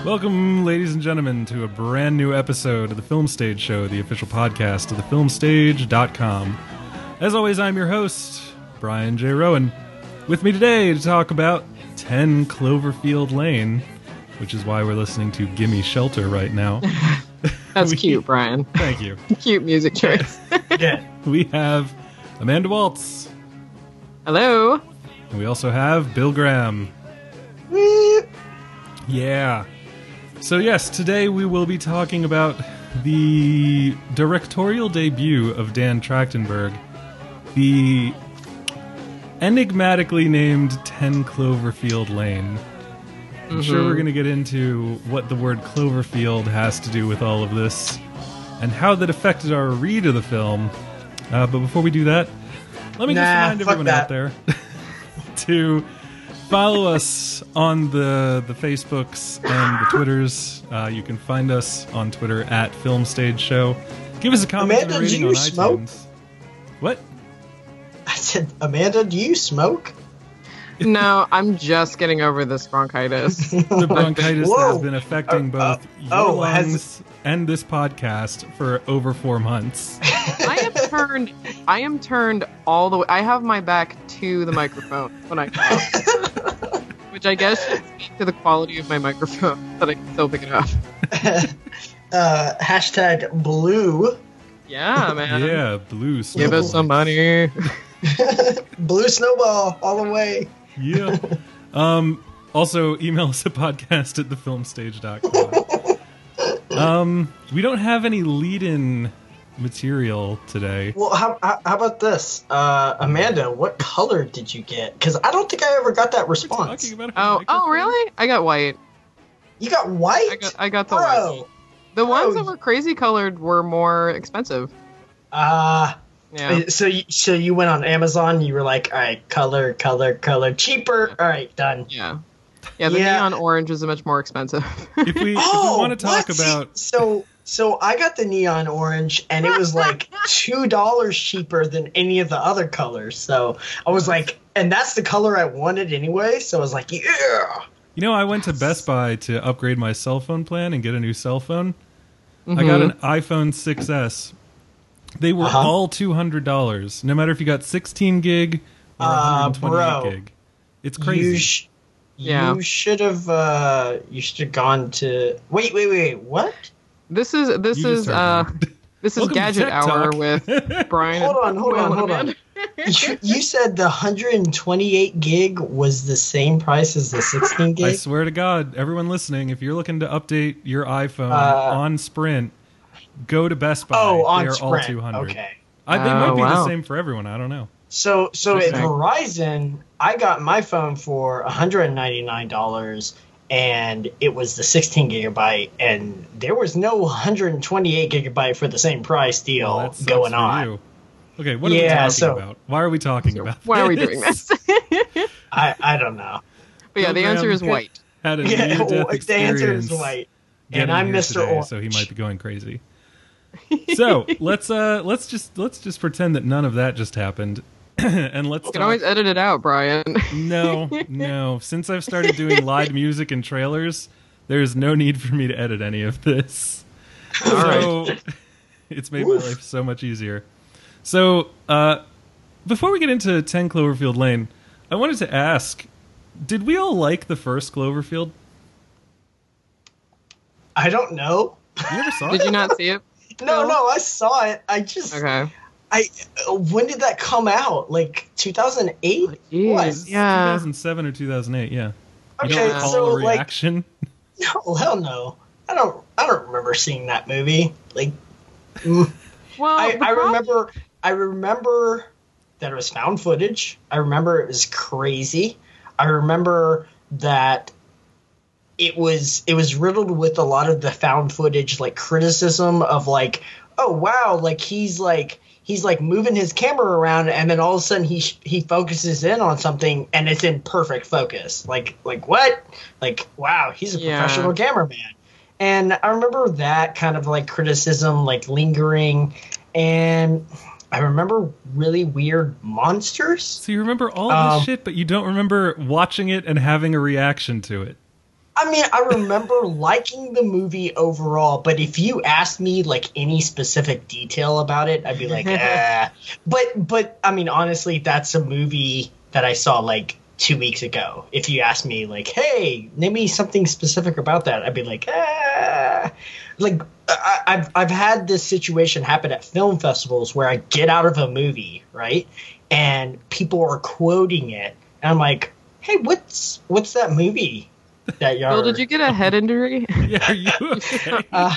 Welcome, ladies and gentlemen, to a brand new episode of the Film Stage Show, the official podcast of thefilmstage.com. As always, I'm your host, Brian J. Rowan. With me today to talk about 10 Cloverfield Lane, which is why we're listening to Gimme Shelter right now. That's cute, Brian. Thank you. Cute music choice. Yeah. We have Amanda Waltz. Hello. And we also have Bill Graham. Yeah. So yes, today we will be talking about the directorial debut of Dan Trachtenberg, the enigmatically named 10 Cloverfield Lane. I'm sure we're going to get into what the word Cloverfield has to do with all of this, and how that affected our read of the film. But before we do that, let me just remind everyone out there to follow us on the Facebooks and the Twitters. You can find us on Twitter at Film Stage Show. Give us a comment and a rating on iTunes. What? I said, Amanda, do you smoke? No, I'm just getting over this bronchitis. The bronchitis has been affecting both your lungs and this podcast for over 4 months. I am turned all the way. I have my back to the microphone when I cough, which I guess should speak to the quality of my microphone, that I can still pick it up. Hashtag blue. Yeah, man. Yeah, blue snowball. Give us some money. Blue snowball all the way. Yeah. Also, email us at podcast at thefilmstage.com. We don't have any lead-in material today. Well, how about this? Amanda, what color did you get? Because I don't think I ever got that response. Oh, really? I got white. You got white? I got the white. The ones that were crazy colored were more expensive. Yeah. So you went on Amazon. You were like, all right, color, cheaper. All right, done. Yeah. Yeah. The neon orange is much more expensive. If we want to talk about, so I got the neon orange, and it was like $2 cheaper than any of the other colors. So I was like, and that's the color I wanted anyway. So I was like, yeah. You know, I went to Best Buy to upgrade my cell phone plan and get a new cell phone. I got an iPhone 6S. They were all $200, no matter if you got 16 gig or 128 gig. It's crazy. You should have gone to. Wait. What? This is Gadget Hour with Brian. Hold on. You said the 128 gig was the same price as the 16 gig? I swear to God, everyone listening, if you're looking to update your iPhone on Sprint, go to Best Buy. On They're Sprint. all 200. Okay. They might be the same for everyone. I don't know. So at Verizon, I got my phone for $199, and it was the 16 gigabyte, and there was no 128 gigabyte for the same price deal going on. You. Okay, what are we talking about? Why are we talking about this? Why are we doing this? I don't know. But yeah, the answer is white. Had a near-death experience. The answer is white. And I'm Mr. Orange. So he might be going crazy. So let's just pretend that none of that just happened, and let's. You can always edit it out, Brian. No. Since I've started doing live music and trailers, there's no need for me to edit any of this. All right. It's made my life so much easier. So before we get into 10 Cloverfield Lane, I wanted to ask: did we all like the first Cloverfield? I don't know. You ever saw it? Did you not see it? No, I saw it. I just... Okay. When did that come out? Like 2008? What? 2007 or 2008, yeah. You don't recall a reaction? No, hell no. I don't remember seeing that movie. Like, well, I remember that it was found footage. I remember it was crazy. I remember that it was riddled with a lot of the found footage, like, criticism of, like, oh wow, like he's moving his camera around, and then all of a sudden he focuses in on something and it's in perfect focus. Like what? Like, wow, he's a professional cameraman. And I remember that kind of like criticism like lingering, and I remember really weird monsters. So you remember all this shit, but you don't remember watching it and having a reaction to it. I mean, I remember liking the movie overall, but if you asked me like any specific detail about it, I'd be like, But I mean, honestly, that's a movie that I saw like 2 weeks ago. If you asked me like, hey, name me something specific about that, I'd be like, Like I've had this situation happen at film festivals where I get out of a movie, right, and people are quoting it, and I'm like, hey, what's that movie? That Bill, did you get a head injury? Yeah, are you okay?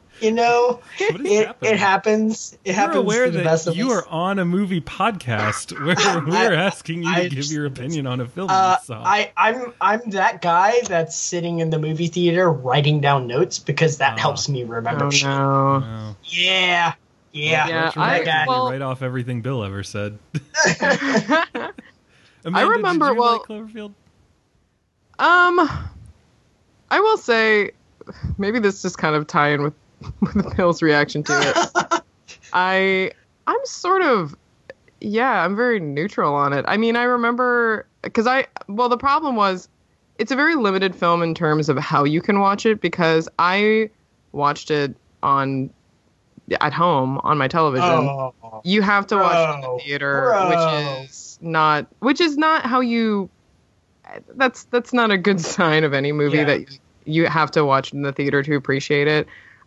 It happens. It happens. You're aware to the best that of you us. are on a movie podcast where we're asking you to give your opinion on a film you saw. I'm that guy that's sitting in the movie theater writing down notes because that helps me remember shit. No. Wow. Yeah. Right off everything Bill ever said. Amanda, I remember. Did you like Cloverfield? I will say, maybe this just kind of tie in with Bill's reaction to it. I'm sort of, I'm very neutral on it. I mean, I remember, the problem was, it's a very limited film in terms of how you can watch it, because I watched it at home on my television. Oh, you have to watch it in the theater, which is not how you. That's not a good sign of any movie that you have to watch in the theater to appreciate it.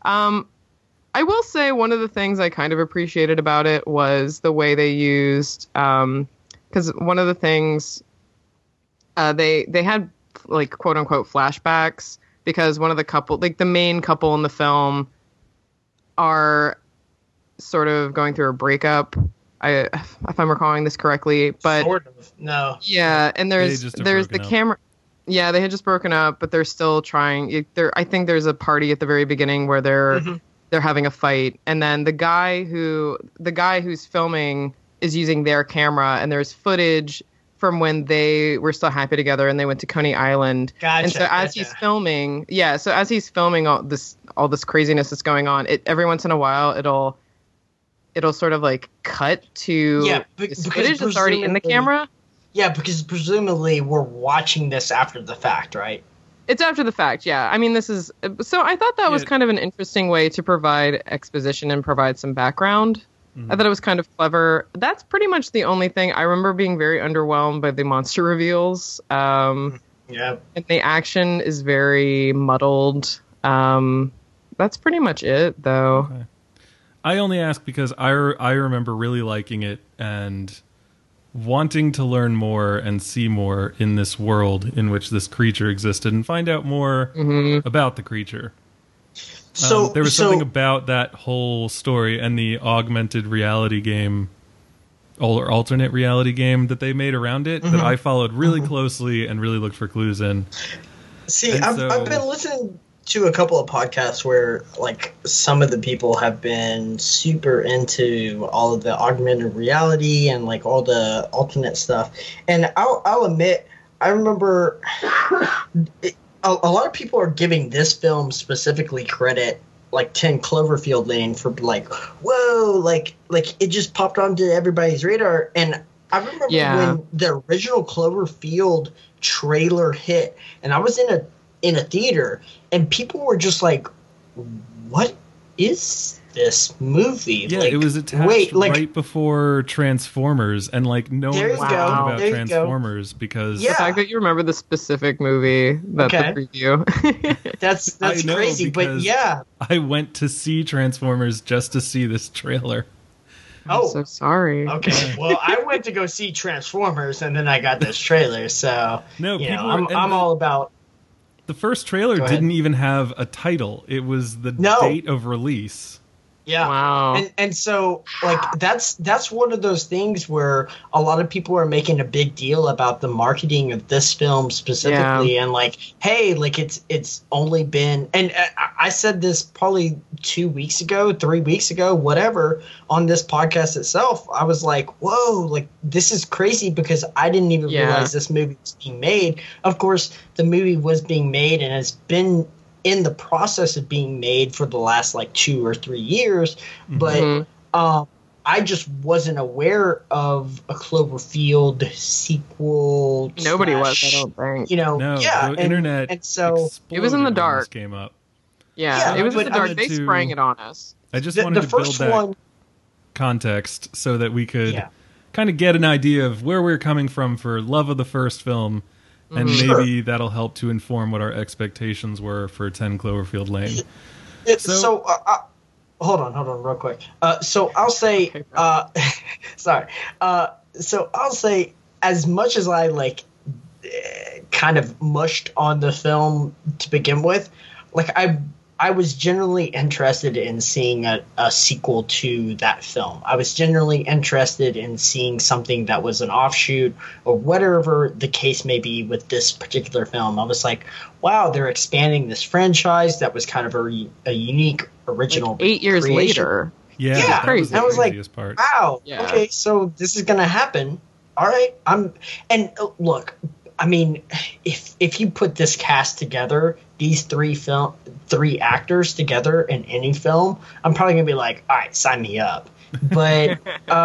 I will say one of the things I kind of appreciated about it was the way they used, because one of the things they had like quote unquote flashbacks, because one of the couple, like the main couple in the film, are sort of going through a breakup. If I'm recalling this correctly, but sort of. No. Yeah, and there's the camera. Yeah, they had just broken up, but they're still trying. I think there's a party at the very beginning where they're having a fight, and then the guy who's filming is using their camera, and there's footage from when they were still happy together and they went to Coney Island. Gotcha. And so as he's filming, all this craziness that's going on, every once in a while it'll sort of like cut to this footage that's already in the camera. Yeah, because presumably we're watching this after the fact, right? It's after the fact, yeah. I mean, so I thought that was kind of an interesting way to provide exposition and provide some background. Mm-hmm. I thought it was kind of clever. That's pretty much the only thing. I remember being very underwhelmed by the monster reveals. And the action is very muddled. That's pretty much it, though. Okay. I only ask because I remember really liking it and wanting to learn more and see more in this world in which this creature existed and find out more about the creature. So there was something about that whole story and the augmented reality game or alternate reality game that they made around it that I followed really closely and really looked for clues in. See, I've been listening to a couple of podcasts where like some of the people have been super into all of the augmented reality and like all the alternate stuff. And I'll admit, I remember a lot of people are giving this film specifically credit, like 10 Cloverfield Lane, for like, whoa, like it just popped onto everybody's radar. And I remember when the original Cloverfield trailer hit, and I was in a theater, and people were just like, what is this movie? Yeah, it was attached right before Transformers, and like no one was talking about Transformers because the fact that you remember the specific movie that's the preview. that's crazy, but yeah. I went to see Transformers just to see this trailer. I'm so sorry. Okay, well, I went to go see Transformers, and then I got this trailer, so I'm all about. The first trailer didn't even have a title. It was the date of release. Yeah. Wow. And so like that's one of those things where a lot of people are making a big deal about the marketing of this film specifically, and like, hey, like it's only been, and I said this probably 2 weeks ago, 3 weeks ago, whatever, on this podcast itself. I was like, whoa, like this is crazy because I didn't even realize this movie was being made. Of course, the movie was being made and has been in the process of being made for the last like 2 or 3 years, but I just wasn't aware of a Cloverfield sequel. Nobody was, I don't think. No, the internet and so it was in the dark. When this came up. Yeah, it was in the dark. They sprang it on us. I just wanted to build that context so that we could kind of get an idea of where we're coming from for love of the first film, and maybe that'll help to inform what our expectations were for 10 Cloverfield Lane. Hold on, real quick. So I'll say, sorry. So I'll say, as much as I kind of mushed on the film to begin with, I was generally interested in seeing a sequel to that film. I was generally interested in seeing something that was an offshoot or whatever the case may be with this particular film. I was like, wow, they're expanding this franchise that was kind of a unique original 8 years creation. Later. Yeah, that crazy. I was like, part. wow, okay, so this is going to happen. All right. Look, I mean, if you put this cast together, these three actors together in any film, I'm probably gonna be like, all right, sign me up. But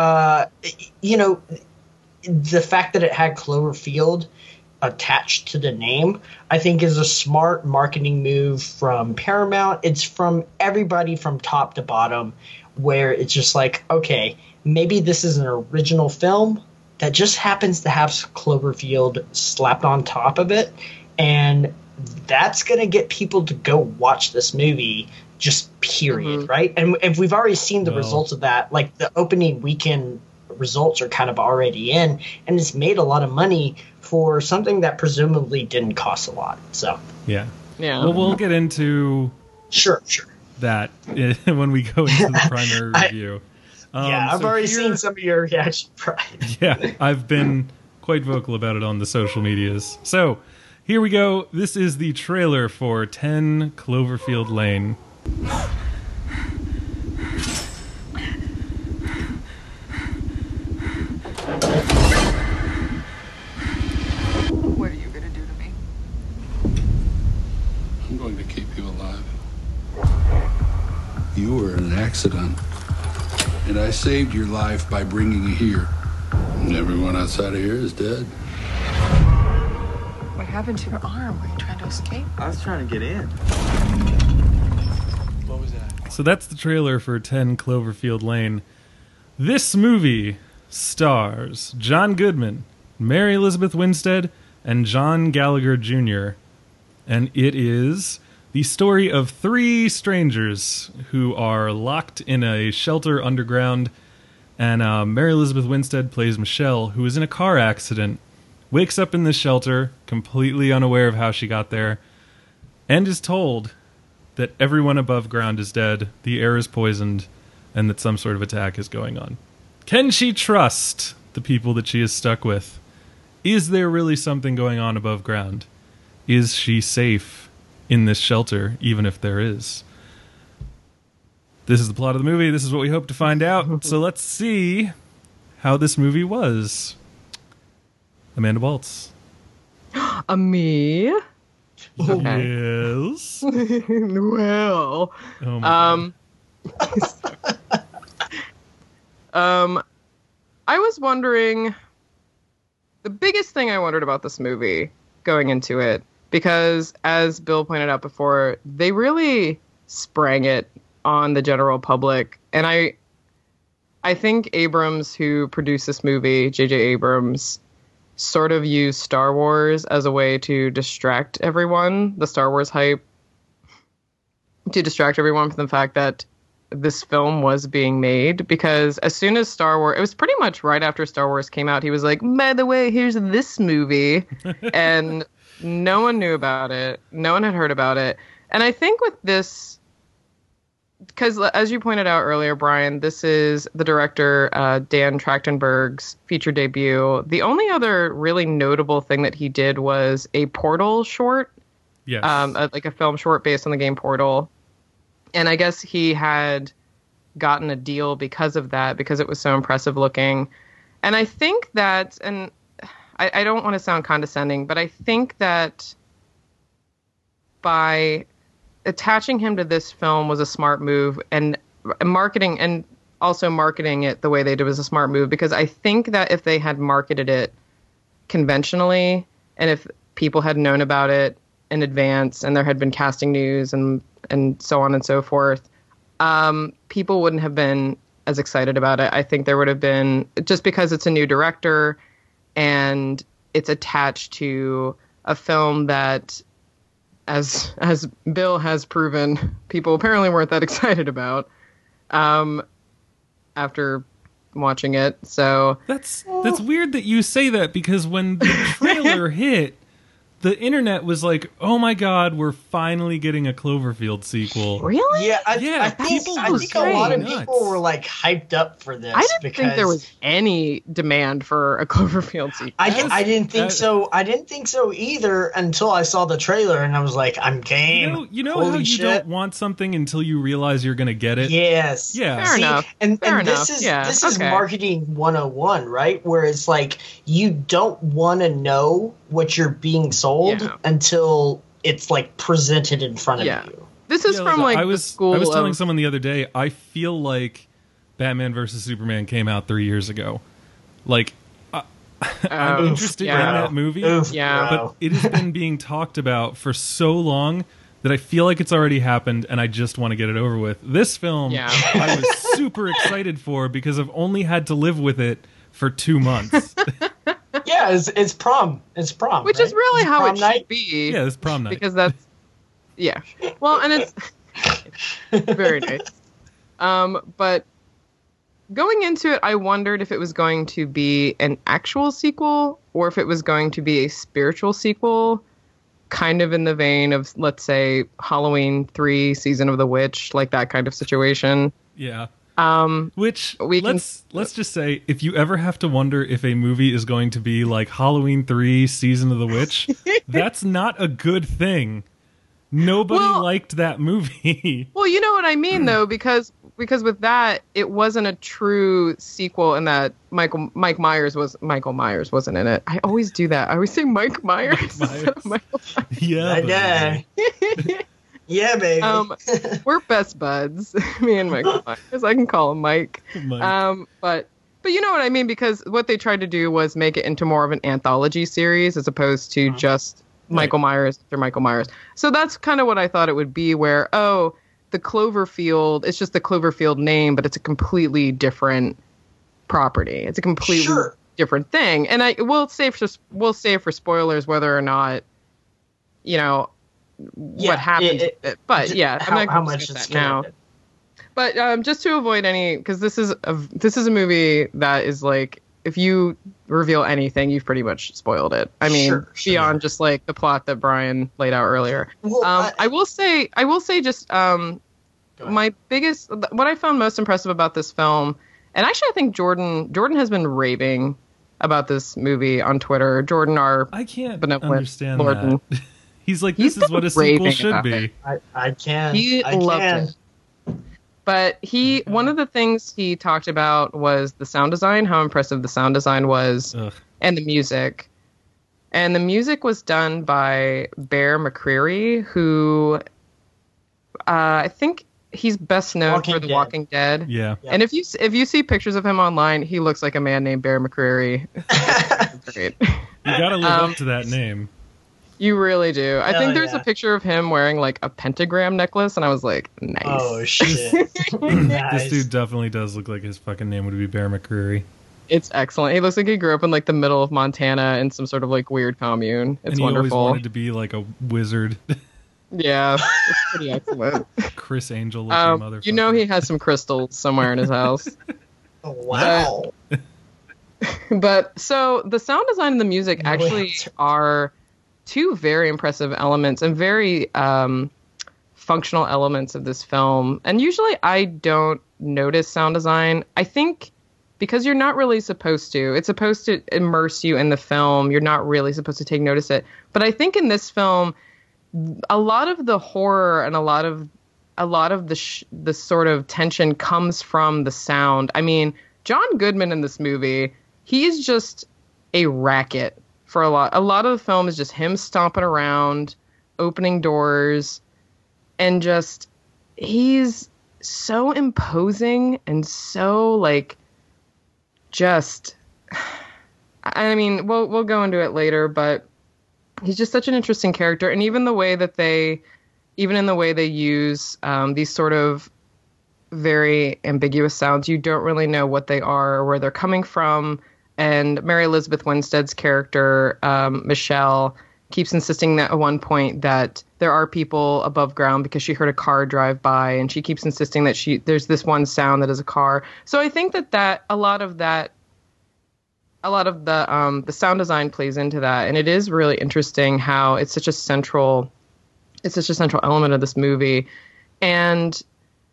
the fact that it had Cloverfield attached to the name, I think is a smart marketing move from Paramount. It's from everybody from top to bottom, where it's just like, okay, maybe this is an original film that just happens to have Cloverfield slapped on top of it, and that's going to get people to go watch this movie, just period, right? And if we've already seen the results of that, like the opening weekend results are kind of already in, and it's made a lot of money for something that presumably didn't cost a lot. So yeah. Well, we'll get into sure that when we go into the primary review. I've already seen some of your reaction. Yeah, I've been quite vocal about it on the social medias. So, here we go. This is the trailer for 10 Cloverfield Lane. What are you going to do to me? I'm going to keep you alive. You were in an accident. And I saved your life by bringing you here. And everyone outside of here is dead. What happened to your arm? Were you trying to escape? I was trying to get in. What was that? So that's the trailer for 10 Cloverfield Lane. This movie stars John Goodman, Mary Elizabeth Winstead, and John Gallagher Jr. And it is the story of three strangers who are locked in a shelter underground, and Mary Elizabeth Winstead plays Michelle, who is in a car accident, wakes up in this shelter, completely unaware of how she got there, and is told that everyone above ground is dead, the air is poisoned, and that some sort of attack is going on. Can she trust the people that she is stuck with? Is there really something going on above ground? Is she safe in this shelter, even if there is? This is the plot of the movie. This is what we hope to find out. So let's see how this movie was. Amanda Waltz. Me? Okay. Yes. Well. Oh my God. I was wondering, the biggest thing I wondered about this movie going into it, because as Bill pointed out before, they really sprang it on the general public. And I think Abrams, who produced this movie, J.J. Abrams, sort of used Star Wars as a way to distract everyone, the Star Wars hype, to distract everyone from the fact that this film was being made. Because as soon as Star Wars, it was pretty much right after Star Wars came out, he was like, by the way, here's this movie. And no one knew about it. No one had heard about it. And I think with this, because as you pointed out earlier, Brian, this is the director, Dan Trachtenberg's feature debut. The only other really notable thing that he did was a Portal short. Yes. Like a film short based on the game Portal. And I guess he had gotten a deal because of that, because it was so impressive looking. And I think that, and I don't want to sound condescending, but I think that by attaching him to this film was a smart move, and marketing, and also marketing it the way they did was a smart move, because I think that if they had marketed it conventionally, and if people had known about it in advance, and there had been casting news and so on and so forth, people wouldn't have been as excited about it. I think there would have been, just because it's a new director and it's attached to a film that, as Bill has proven, people apparently weren't that excited about after watching it. So that's weird that you say that, because when the trailer hit, the internet was like, "Oh my God, we're finally getting a Cloverfield sequel." Really? Yeah, I think a lot of people were like hyped up for this. I didn't think there was any demand for a Cloverfield sequel. I didn't think so. I didn't think so either until I saw the trailer, and I was like, "I'm game." You know Holy how you shit. don't want something until you realize you're going to get it. Yes. Yeah. Fair enough. And Fair this enough. is marketing 101, right? Where it's like you don't want to know what you're being sold until it's like presented in front of you. This is from I was telling of... someone the other day, I feel like Batman vs Superman came out 3 years ago. Like, I'm interested in that movie, but it has been being talked about for so long that I feel like it's already happened, and I just want to get it over with. This film, I was super excited for, because I've only had to live with it for 2 months. Yeah, it's prom. It's prom. Which is really how it should be. Yeah, it's prom night. Because that's... Yeah. Well, and it's... very nice. But going into it, I wondered if it was going to be an actual sequel, or if it was going to be a spiritual sequel, kind of in the vein of, let's say, Halloween 3, Season of the Witch, like that kind of situation. Yeah. Which let's just say, if you ever have to wonder if a movie is going to be like Halloween 3, Season of the Witch, that's not a good thing. Nobody liked that movie. Well, you know what I mean, though, because with that, it wasn't a true sequel in that Michael Myers wasn't in it. I always do that. I always say Mike Myers. Michael Myers. Yeah. Yeah, baby. We're best buds, me and Michael Myers. I can call him Mike. But you know what I mean, because what they tried to do was make it into more of an anthology series as opposed to just Michael Myers after Michael Myers. So that's kind of what I thought it would be, where, the Cloverfield, it's just the Cloverfield name, but it's a completely different property. It's a completely different thing. And we'll save for spoilers whether or not, what happens. But I'm not how much that is now. But just to avoid any, because this is a movie that is like, if you reveal anything, you've pretty much spoiled it. I mean, beyond just like the plot that Brian laid out earlier. Well, I will say just my biggest, what I found most impressive about this film, and actually I think Jordan has been raving about this movie on Twitter. Jordan, I can't understand Lorden. that. He's like, this is what a sequel should be. I can. He loved it. But one of the things he talked about was the sound design, how impressive the sound design was, and the music. And the music was done by Bear McCreary, who I think he's best known for The Walking Dead. Yeah. And if you see pictures of him online, he looks like a man named Bear McCreary. Great. You gotta live up to that name. You really do. I think there's a picture of him wearing like a pentagram necklace, and I was like, nice. Oh, shit. Nice. This dude definitely does look like his fucking name would be Bear McCreary. It's excellent. He looks like he grew up in like the middle of Montana in some sort of like weird commune. It's wonderful. He always wanted to be like a wizard. Yeah, it's pretty excellent. Chris Angel looking motherfucker. You know he has some crystals somewhere in his house. Oh, wow. But so the sound design and the music actually are two very impressive elements and very functional elements of this film. And usually I don't notice sound design. I think because you're not really supposed to. It's supposed to immerse you in the film. You're not really supposed to take notice of it. But I think in this film, a lot of the horror and a lot of the sort of tension comes from the sound. I mean, John Goodman in this movie, he's just a racket for a lot of the film is just him stomping around, opening doors, and just he's so imposing and so like just. I mean, we'll go into it later, but he's just such an interesting character, and even in the way they use these sort of very ambiguous sounds, you don't really know what they are or where they're coming from. And Mary Elizabeth Winstead's character, Michelle, keeps insisting that at one point that there are people above ground because she heard a car drive by, and she keeps insisting that there's this one sound that is a car. So I think that a lot of the sound design plays into that, and it is really interesting how it's such a central element of this movie. And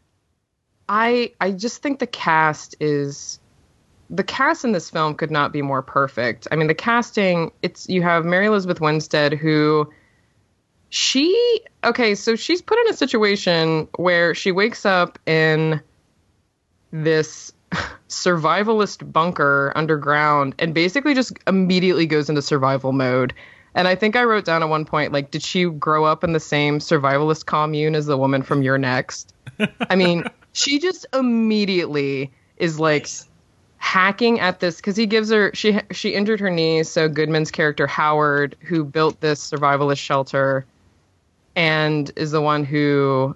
I just think the cast in this film could not be more perfect. I mean, the casting, you have Mary Elizabeth Winstead, who she's put in a situation where she wakes up in this survivalist bunker underground and basically just immediately goes into survival mode. And I think I wrote down at one point, like, did she grow up in the same survivalist commune as the woman from You're Next? I mean, she just immediately is like hacking at this because she injured her knee. So Goodman's character Howard, who built this survivalist shelter and is the one who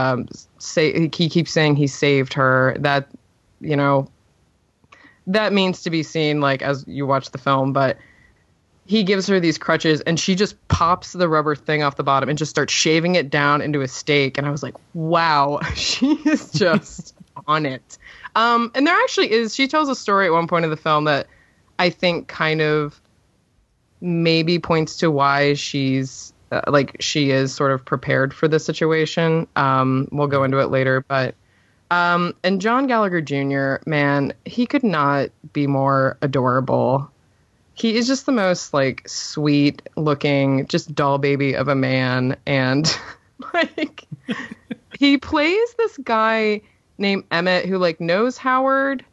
he keeps saying he saved her. That, you know, that means to be seen, like, as you watch the film, but he gives her these crutches and she just pops the rubber thing off the bottom and just starts shaving it down into a steak. And I was like, wow, she is just on it. And there actually is, she tells a story at one point in the film that I think kind of maybe points to why she is sort of prepared for this situation. We'll go into it later, but and John Gallagher Jr., man, he could not be more adorable. He is just the most, like, sweet looking, just doll baby of a man. And like, he plays this guy named Emmett who, like, knows Howard,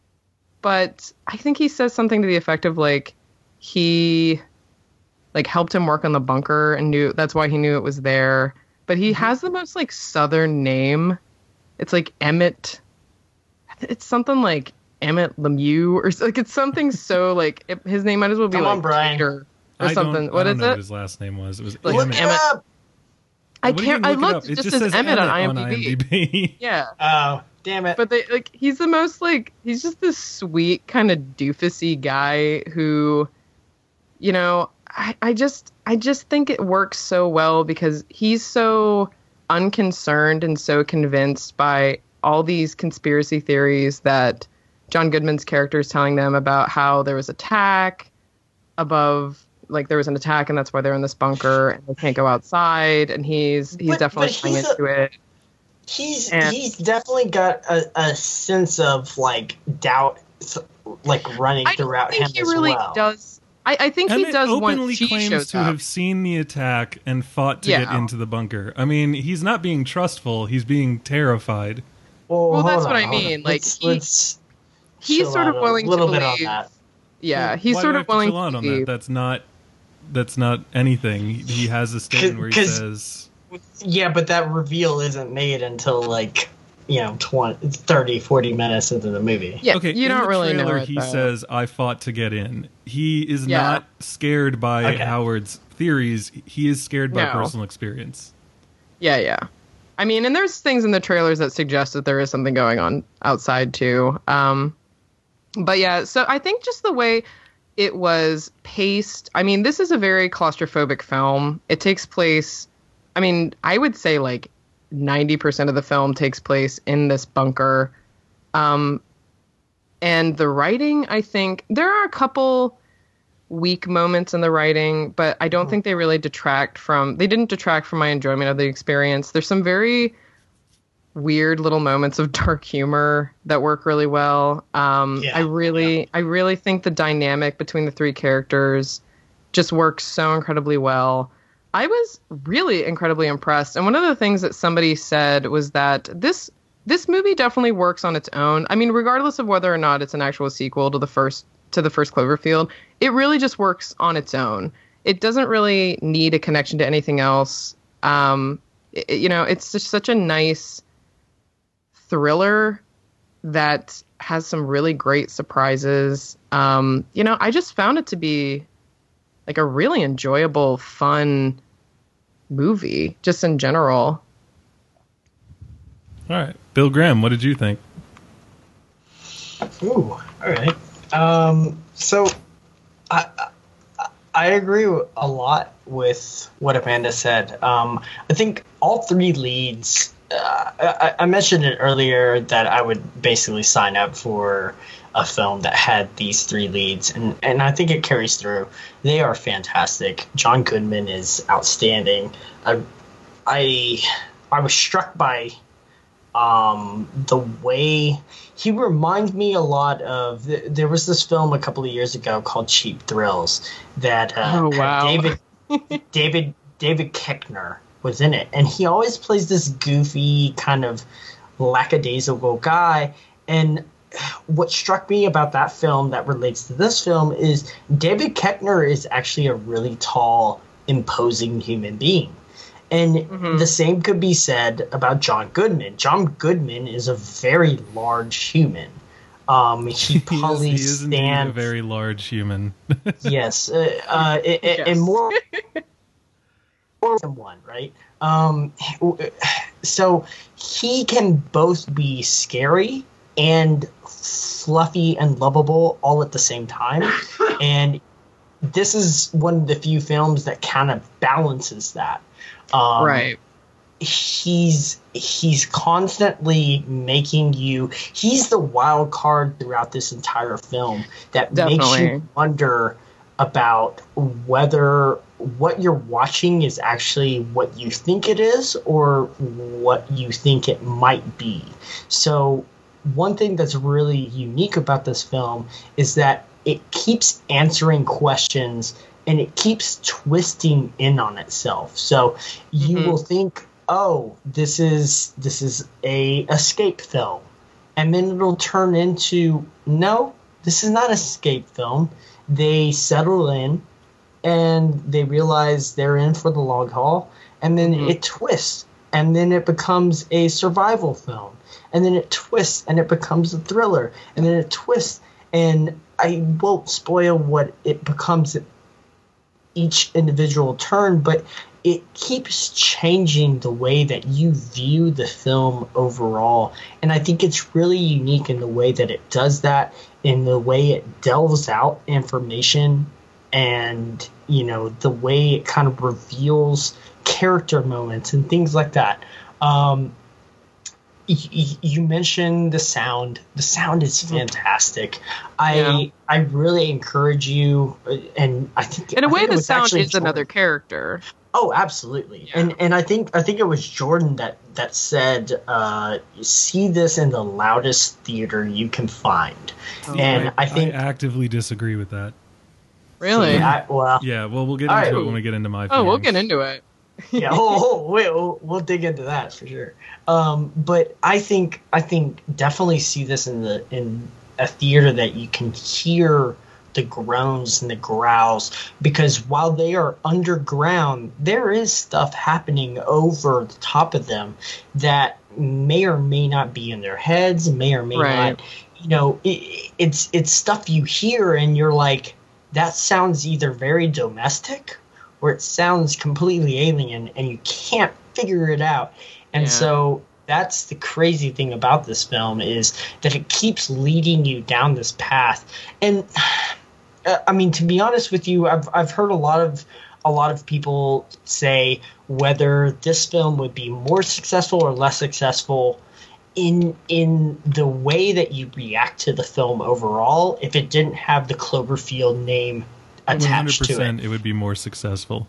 but I think he says something to the effect of, like, he, like, helped him work on the bunker and that's why he knew it was there. But he has the most, like, Southern name. It's like Emmett. It's something like Emmett Lemieux, or like, it's something so, like, his name might as well be like Peter or something. What is it? What his last name was. It was like Emmett. Up. I looked. It just says Emmett on IMDb. Yeah. Oh, damn it! But he's the most, like, he's just this sweet kind of doofusy guy who, you know, I just think it works so well because he's so unconcerned and so convinced by all these conspiracy theories that John Goodman's character is telling them about how there was there was an attack and that's why they're in this bunker and they can't go outside, and he's definitely playing into it. He's definitely got a sense of, like, doubt, like, running throughout him as well. I think he does. Openly claims to have seen the attack and fought to get into the bunker. I mean, he's not being trustful; he's being terrified. Well, that's what I mean. Like, he's sort of willing to believe. Bit on that. Yeah, he's sort of willing to believe. That's not anything. He has a statement where he says, "Yeah, but that reveal isn't made until, like, you know, 30, 40 minutes into the movie." Yeah, okay, you don't really know. He says, "I fought to get in." He is not scared by Howard's theories. He is scared by personal experience. Yeah. I mean, and there's things in the trailers that suggest that there is something going on outside too. But yeah, so I think just the way it was paced. I mean, this is a very claustrophobic film. It takes place, I mean, I would say like 90% of the film takes place in this bunker. And the writing, I think, there are a couple weak moments in the writing, but I don't think they really they didn't detract from my enjoyment of the experience. There's some very weird little moments of dark humor that work really well. I really think the dynamic between the three characters just works so incredibly well. I was really incredibly impressed. And one of the things that somebody said was that this movie definitely works on its own. I mean, regardless of whether or not it's an actual sequel to the first Cloverfield, it really just works on its own. It doesn't really need a connection to anything else. It's just such a nice thriller that has some really great surprises. I just found it to be like a really enjoyable, fun movie, just in general. All right. Bill Graham, what did you think? Ooh, all right. So I agree a lot with what Amanda said. I think all three leads, I mentioned it earlier that I would basically sign up for a film that had these three leads, and I think it carries through. They are fantastic. John Goodman is outstanding. I was struck by the way he reminds me a lot of. There was this film a couple of years ago called Cheap Thrills that had David Koechner was in it, and he always plays this goofy kind of lackadaisical guy. And what struck me about that film that relates to this film is David Koechner is actually a really tall, imposing human being. And the same could be said about John Goodman. John Goodman is a very large human. He probably stands a very large human. Yes, and more than one, right? So he can both be scary and fluffy and lovable all at the same time, and this is one of the few films that kind of balances that. Right. He's constantly making you. He's the wild card throughout this entire film that makes you wonder about whether what you're watching is actually what you think it is or what you think it might be. So one thing that's really unique about this film is that it keeps answering questions and it keeps twisting in on itself. So you will think, oh, this is a escape film. And then it'll turn into, no, this is not an escape film. They settle in and they realize they're in for the long haul. And then it twists. And then it becomes a survival film. And then it twists and it becomes a thriller. And then it twists. And I won't spoil what it becomes at each individual turn, but it keeps changing the way that you view the film overall. And I think it's really unique in the way that it does that, in the way it delves out information, and, you know, the way it kind of reveals character moments and things like that. You mentioned the sound. The sound is fantastic. I really encourage you, and I think in a way the sound is Jordan. Another character. Oh, absolutely. Yeah. And I think it was Jordan that said, see this in the loudest theater you can find. And I think I actively disagree with that. Really? We'll get into it when we get into my feelings. Oh, we'll get into it. Yeah, we'll dig into that for sure. But I think definitely see this in a theater that you can hear the groans and the growls, because while they are underground, there is stuff happening over the top of them that may or may not be in their heads, may or may not. You know, it's stuff you hear and you're like, that sounds either very domestic or it sounds completely alien and you can't figure it out. And so that's the crazy thing about this film, is that it keeps leading you down this path. And I mean, to be honest with you, I've heard a lot of people say whether this film would be more successful or less successful in the way that you react to the film overall if it didn't have the Cloverfield name attached to it. It would be more successful.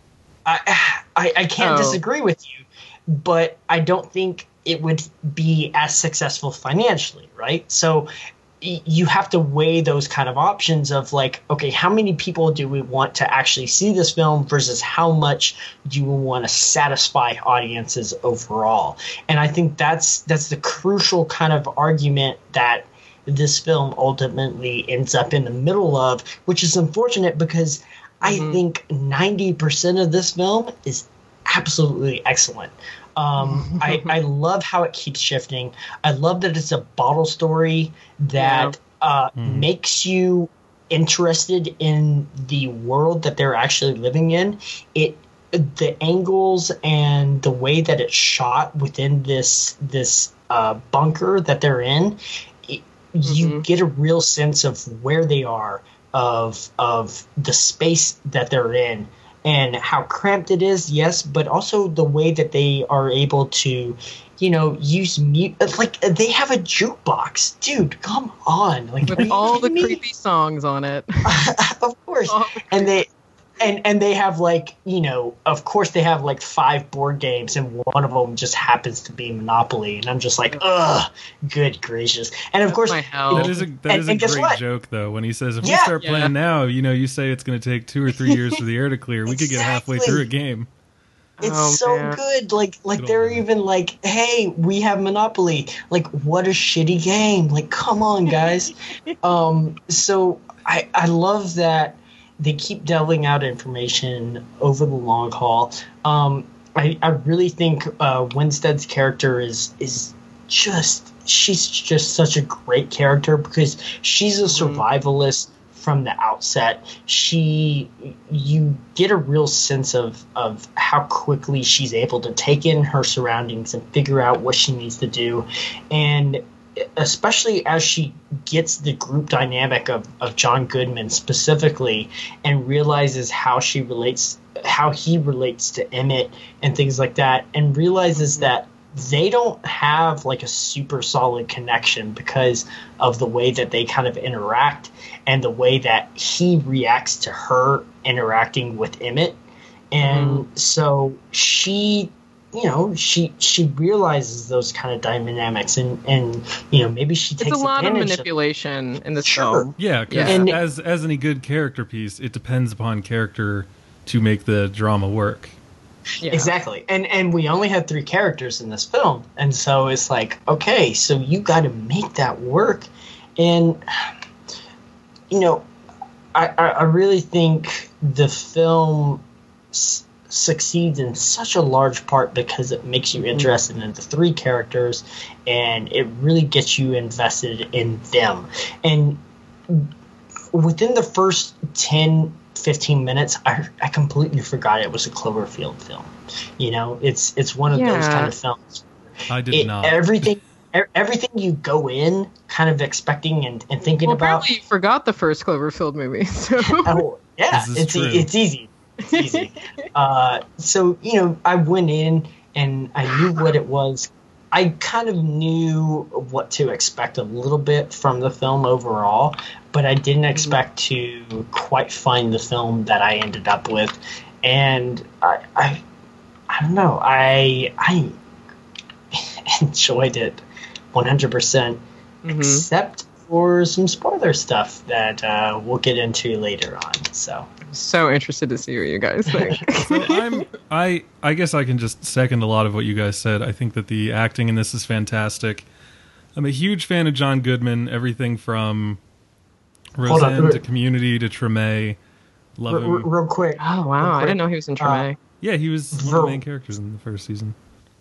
I can't disagree with you, but I don't think it would be as successful financially, right? So you have to weigh those kind of options of like, okay, how many people do we want to actually see this film versus how much do you want to satisfy audiences overall? And I think that's the crucial kind of argument that this film ultimately ends up in the middle of, which is unfortunate because I think 90% of this film is absolutely excellent. I love how it keeps shifting. I love that it's a bottle story that makes you interested in the world that they're actually living in. The angles and the way that it's shot within this bunker that they're in, you get a real sense of where they are, of the space that they're in, and how cramped it is, yes, but also the way that they are able to, use mute. Like, they have a jukebox, dude. Come on, like, with all the creepy songs on it. Of course, and they. And they have, like, of course they have, like, 5 board games, and one of them just happens to be Monopoly, and I'm just like, ugh, good gracious. And of course, that is a great joke, though, when he says, if we start playing now, you say it's going to take 2 or 3 years for the air to clear, we could get halfway through a game. It's good. Like they're even like, hey, we have Monopoly. Like, what a shitty game. Like, come on, guys. So I love that they keep delving out information over the long haul. I really think Winstead's character is she's just such a great character, because she's a survivalist from the outset. You get a real sense of how quickly she's able to take in her surroundings and figure out what she needs to do, and especially as she gets the group dynamic of John Goodman specifically, and realizes how he relates to Emmett and things like that, and realizes that they don't have like a super solid connection because of the way that they kind of interact and the way that he reacts to her interacting with Emmett. And so she realizes those kind of dynamics, and maybe she takes advantage. It's a lot of manipulation in this film. Yeah, because as any good character piece, it depends upon character to make the drama work. Yeah. Exactly. And we only had 3 characters in this film, and so it's like, okay, so you got to make that work. And I really think the film succeeds in such a large part because it makes you interested in the 3 characters, and it really gets you invested in them. And within the first 10-15 minutes, I completely forgot it was a Cloverfield film. It's one of those kind of films. I did not. Everything you go in kind of expecting and thinking about. Apparently you forgot the first Cloverfield movie. So. Oh, yeah, it's easy. It's easy. So, I went in and I knew what it was. I kind of knew what to expect a little bit from the film overall, but I didn't expect to quite find the film that I ended up with. And I don't know. I enjoyed it 100%, except for some spoiler stuff that we'll get into later on. So interested to see what you guys think. So I guess I can just second a lot of what you guys said. I think that the acting in this is fantastic. I'm a huge fan of John Goodman. Everything from Roseanne to Community to Treme. Love him. Real quick. Oh wow, I didn't know he was in Treme. Yeah, he was one of the main characters in the first season.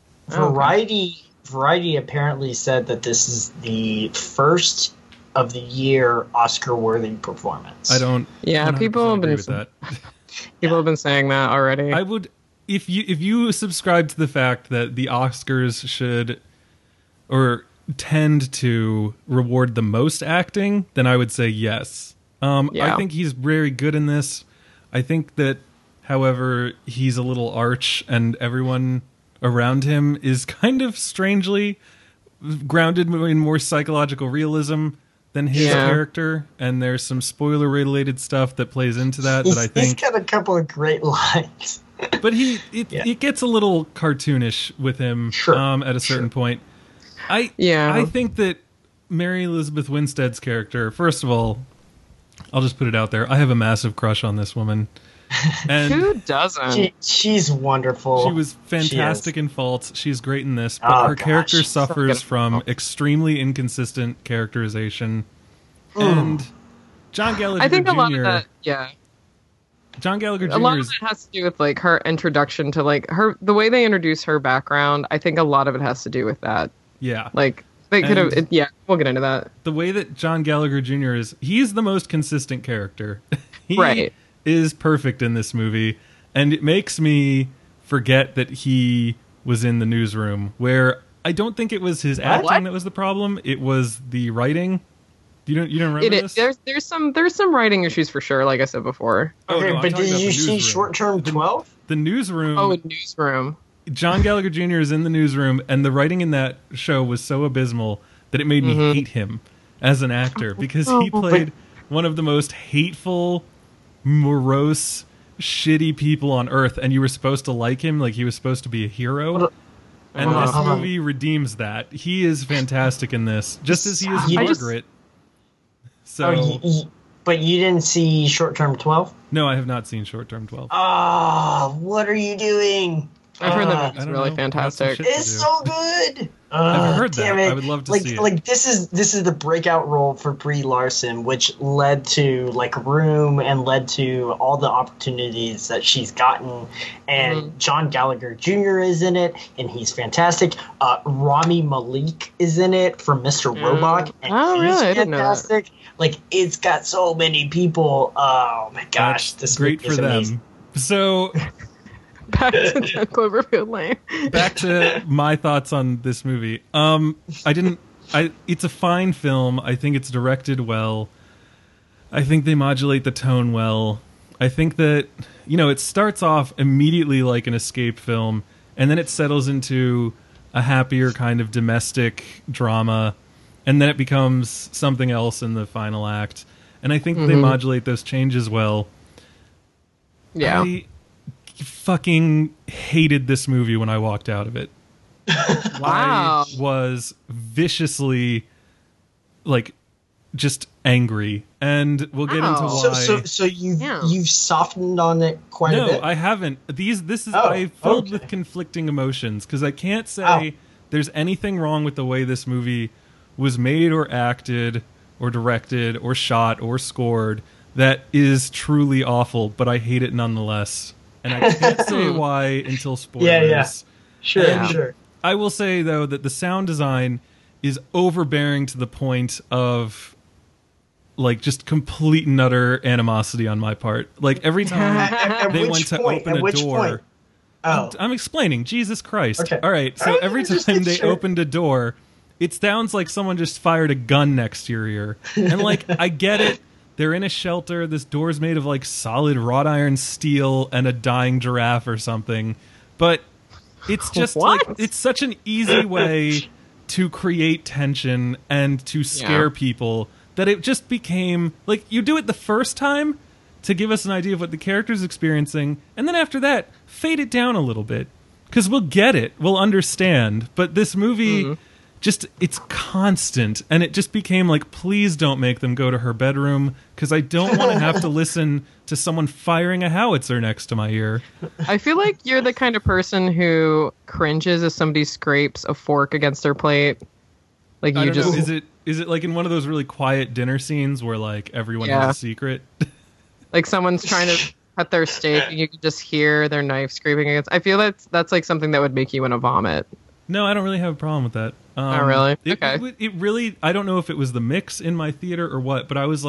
Variety apparently said that this is the first of the year Oscar-worthy performance. I don't. Yeah, people have been people have been saying that already. I would, if you subscribe to the fact that the Oscars should or tend to reward the most acting, then I would say yes. I think he's very good in this. I think that, however, he's a little arch, and everyone around him is kind of strangely grounded in more psychological realism than his character, and there's some spoiler-related stuff that plays into that I think... He's got a couple of great lines. But it gets a little cartoonish with him at a certain point. I think that Mary Elizabeth Winstead's character, first of all, I'll just put it out there, I have a massive crush on this woman. And who doesn't? She's wonderful. She was fantastic in Faults. She's great in this, but her character suffers from extremely inconsistent characterization. And John Gallagher Jr. A lot of that, John Gallagher Jr. A lot of it has to do with like her introduction to like the way they introduce her background. I think a lot of it has to do with that. Yeah. Like they could have. Yeah, we'll get into that. The way that John Gallagher Jr. he's the most consistent character. He is perfect in this movie, and it makes me forget that he was in the newsroom, where I don't think it was his acting that was the problem. It was the writing. You don't remember this? There's some writing issues for sure, like I said before. Okay, but did you see Short Term 12? The newsroom. Oh, Newsroom. John Gallagher Jr. is in the newsroom, and the writing in that show was so abysmal that it made me hate him as an actor, because he played one of the most hateful, morose, shitty people on Earth, and you were supposed to like him, like he was supposed to be a hero. And this movie redeems that. He is fantastic in this, just as he is Margaret. But you didn't see Short Term 12? No, I have not seen Short Term 12. Oh, what are you doing? I've heard that movie's really fantastic. It's so good. I've heard that. I would love to see it. Like this is the breakout role for Brie Larson, which led to like Room and led to all the opportunities that she's gotten. And John Gallagher Jr. is in it, and he's fantastic. Rami Malek is in it for Mr. Robot, and he's fantastic. Like it's got so many people. Oh my gosh, this great for them. Amazing. So. Back to 10 Cloverfield Lane. Back to my thoughts on this movie. It's a fine film. I think it's directed well. I think they modulate the tone well. I think that, it starts off immediately like an escape film, and then it settles into a happier kind of domestic drama, and then it becomes something else in the final act. And I think they modulate those changes well. Yeah. I fucking hated this movie when I walked out of it. Wow. I was viciously, just angry, and we'll get into why. So you've softened on it quite a bit? No, I haven't. I filled with conflicting emotions, because I can't say there's anything wrong with the way this movie was made or acted or directed or shot or scored that is truly awful, but I hate it nonetheless. And I can't say why until spoilers. Yeah. Sure. I will say, though, that the sound design is overbearing to the point of, just complete and utter animosity on my part. Like, every time they went to open a door... I'm explaining. Jesus Christ. Okay. All right, so every time they opened a door, it sounds like someone just fired a gun next to your ear. And, I get it. They're in a shelter. This door's made of solid wrought iron steel and a dying giraffe or something. But it's just it's such an easy way to create tension and to scare people that it just became you do it the first time to give us an idea of what the character's experiencing, and then after that, fade it down a little bit. Because we'll get it. We'll understand. But this movie... it's constant, and it just became please don't make them go to her bedroom, because I don't want to have to listen to someone firing a howitzer next to my ear. I feel like you're the kind of person who cringes if somebody scrapes a fork against their plate. I don't know. Is it in one of those really quiet dinner scenes where everyone has a secret? Someone's trying to cut their steak and you can just hear their knife scraping against. I feel that's something that would make you want to vomit. No, I don't really have a problem with that. Oh, really? Okay. It really, I don't know if it was the mix in my theater or what, but I was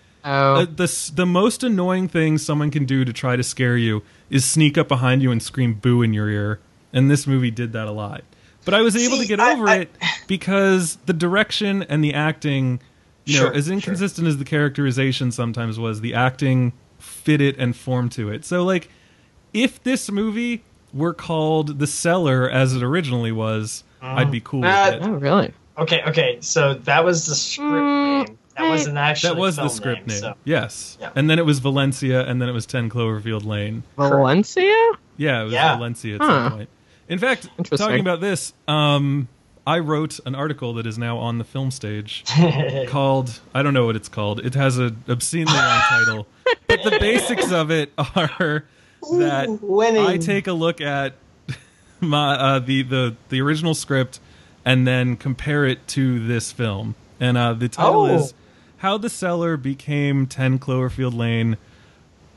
the most annoying thing someone can do to try to scare you is sneak up behind you and scream boo in your ear. And this movie did that a lot. But I was able to get over it because the direction and the acting, as inconsistent as the characterization sometimes was, the acting fit it and formed to it. So, if this movie were called The Cellar as it originally was, I'd be cool with it. Oh, really? Okay. So that was the script name. That wasn't actually that was the script name. So. Yes. Yeah. And then it was Valencia, and then it was 10 Cloverfield Lane. Valencia? Yeah, it was Valencia at some point. In fact, talking about this, I wrote an article that is now on the film stage called, I don't know what it's called. It has an obscenely long title. But the basics of it are that I take a look at my the original script and then compare it to this film. And the title is How the Cellar Became 10 Cloverfield Lane,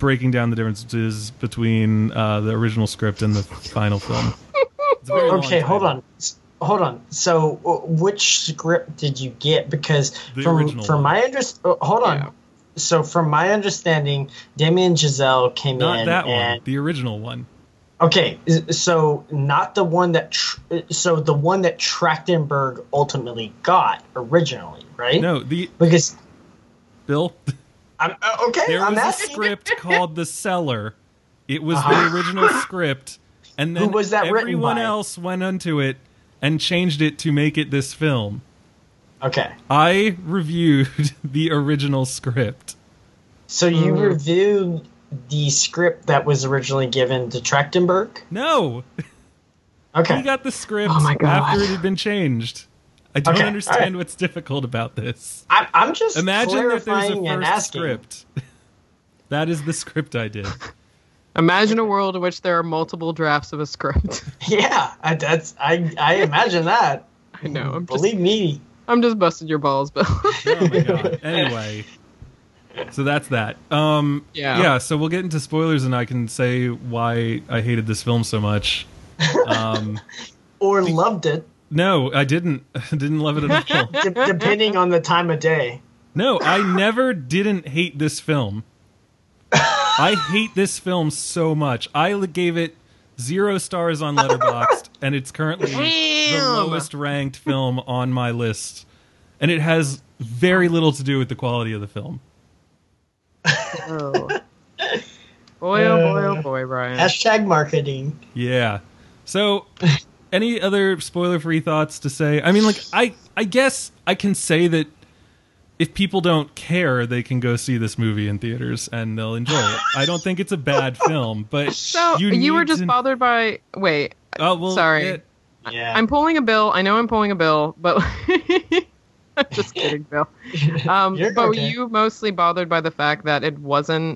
breaking down the differences between the original script and the final film. It's a very long Okay, title. hold on. So, which script did you get? Because The from original from one. my hold on. Yeah. So, from my understanding, Damien Chazelle came Not in that and one. The original one. okay, so not the one that the one that Trachtenberg ultimately got originally, right? No, because Bill. I'm okay. There I'm was a asking. script called The Cellar. It was Uh-huh. the original script, and then Who was that written everyone by? else went onto it and changed it to make it this film. Okay, I reviewed the original script. so you reviewed the script that was originally given to Trachtenberg. No, Okay, he got the script Oh my God. after it had been changed. I don't Okay, understand alright. what's difficult about this. I'm just Imagine that there's a clarifying and first asking. script. That is the script I did. Imagine a world in which there are multiple drafts of a script. Yeah, I imagine that. I know. Believe me. I'm just busting your balls, Bill. Oh my god. Anyway, so that's that. Yeah. So we'll get into spoilers, and I can say why I hated this film so much. Or loved it, No, I didn't. I didn't love it at all. depending on the time of day. No, I never didn't hate this film. I hate this film so much. I gave it 0 stars on Letterboxd, and it's currently the Damn. lowest ranked film on my list. And it has very little to do with the quality of the film. Oh. Boy, oh boy, oh boy, Brian. Hashtag marketing. Yeah. So, any other spoiler-free thoughts to say? I mean, like, I guess I can say that if people don't care, they can go see this movie in theaters and they'll enjoy it. I don't think it's a bad film, but So you were need just to- bothered by. Wait. Oh, well, sorry. Yeah. I'm pulling a bill. I know I'm pulling a bill, but I'm just kidding, Bill. You're But okay. you mostly bothered by the fact that it wasn't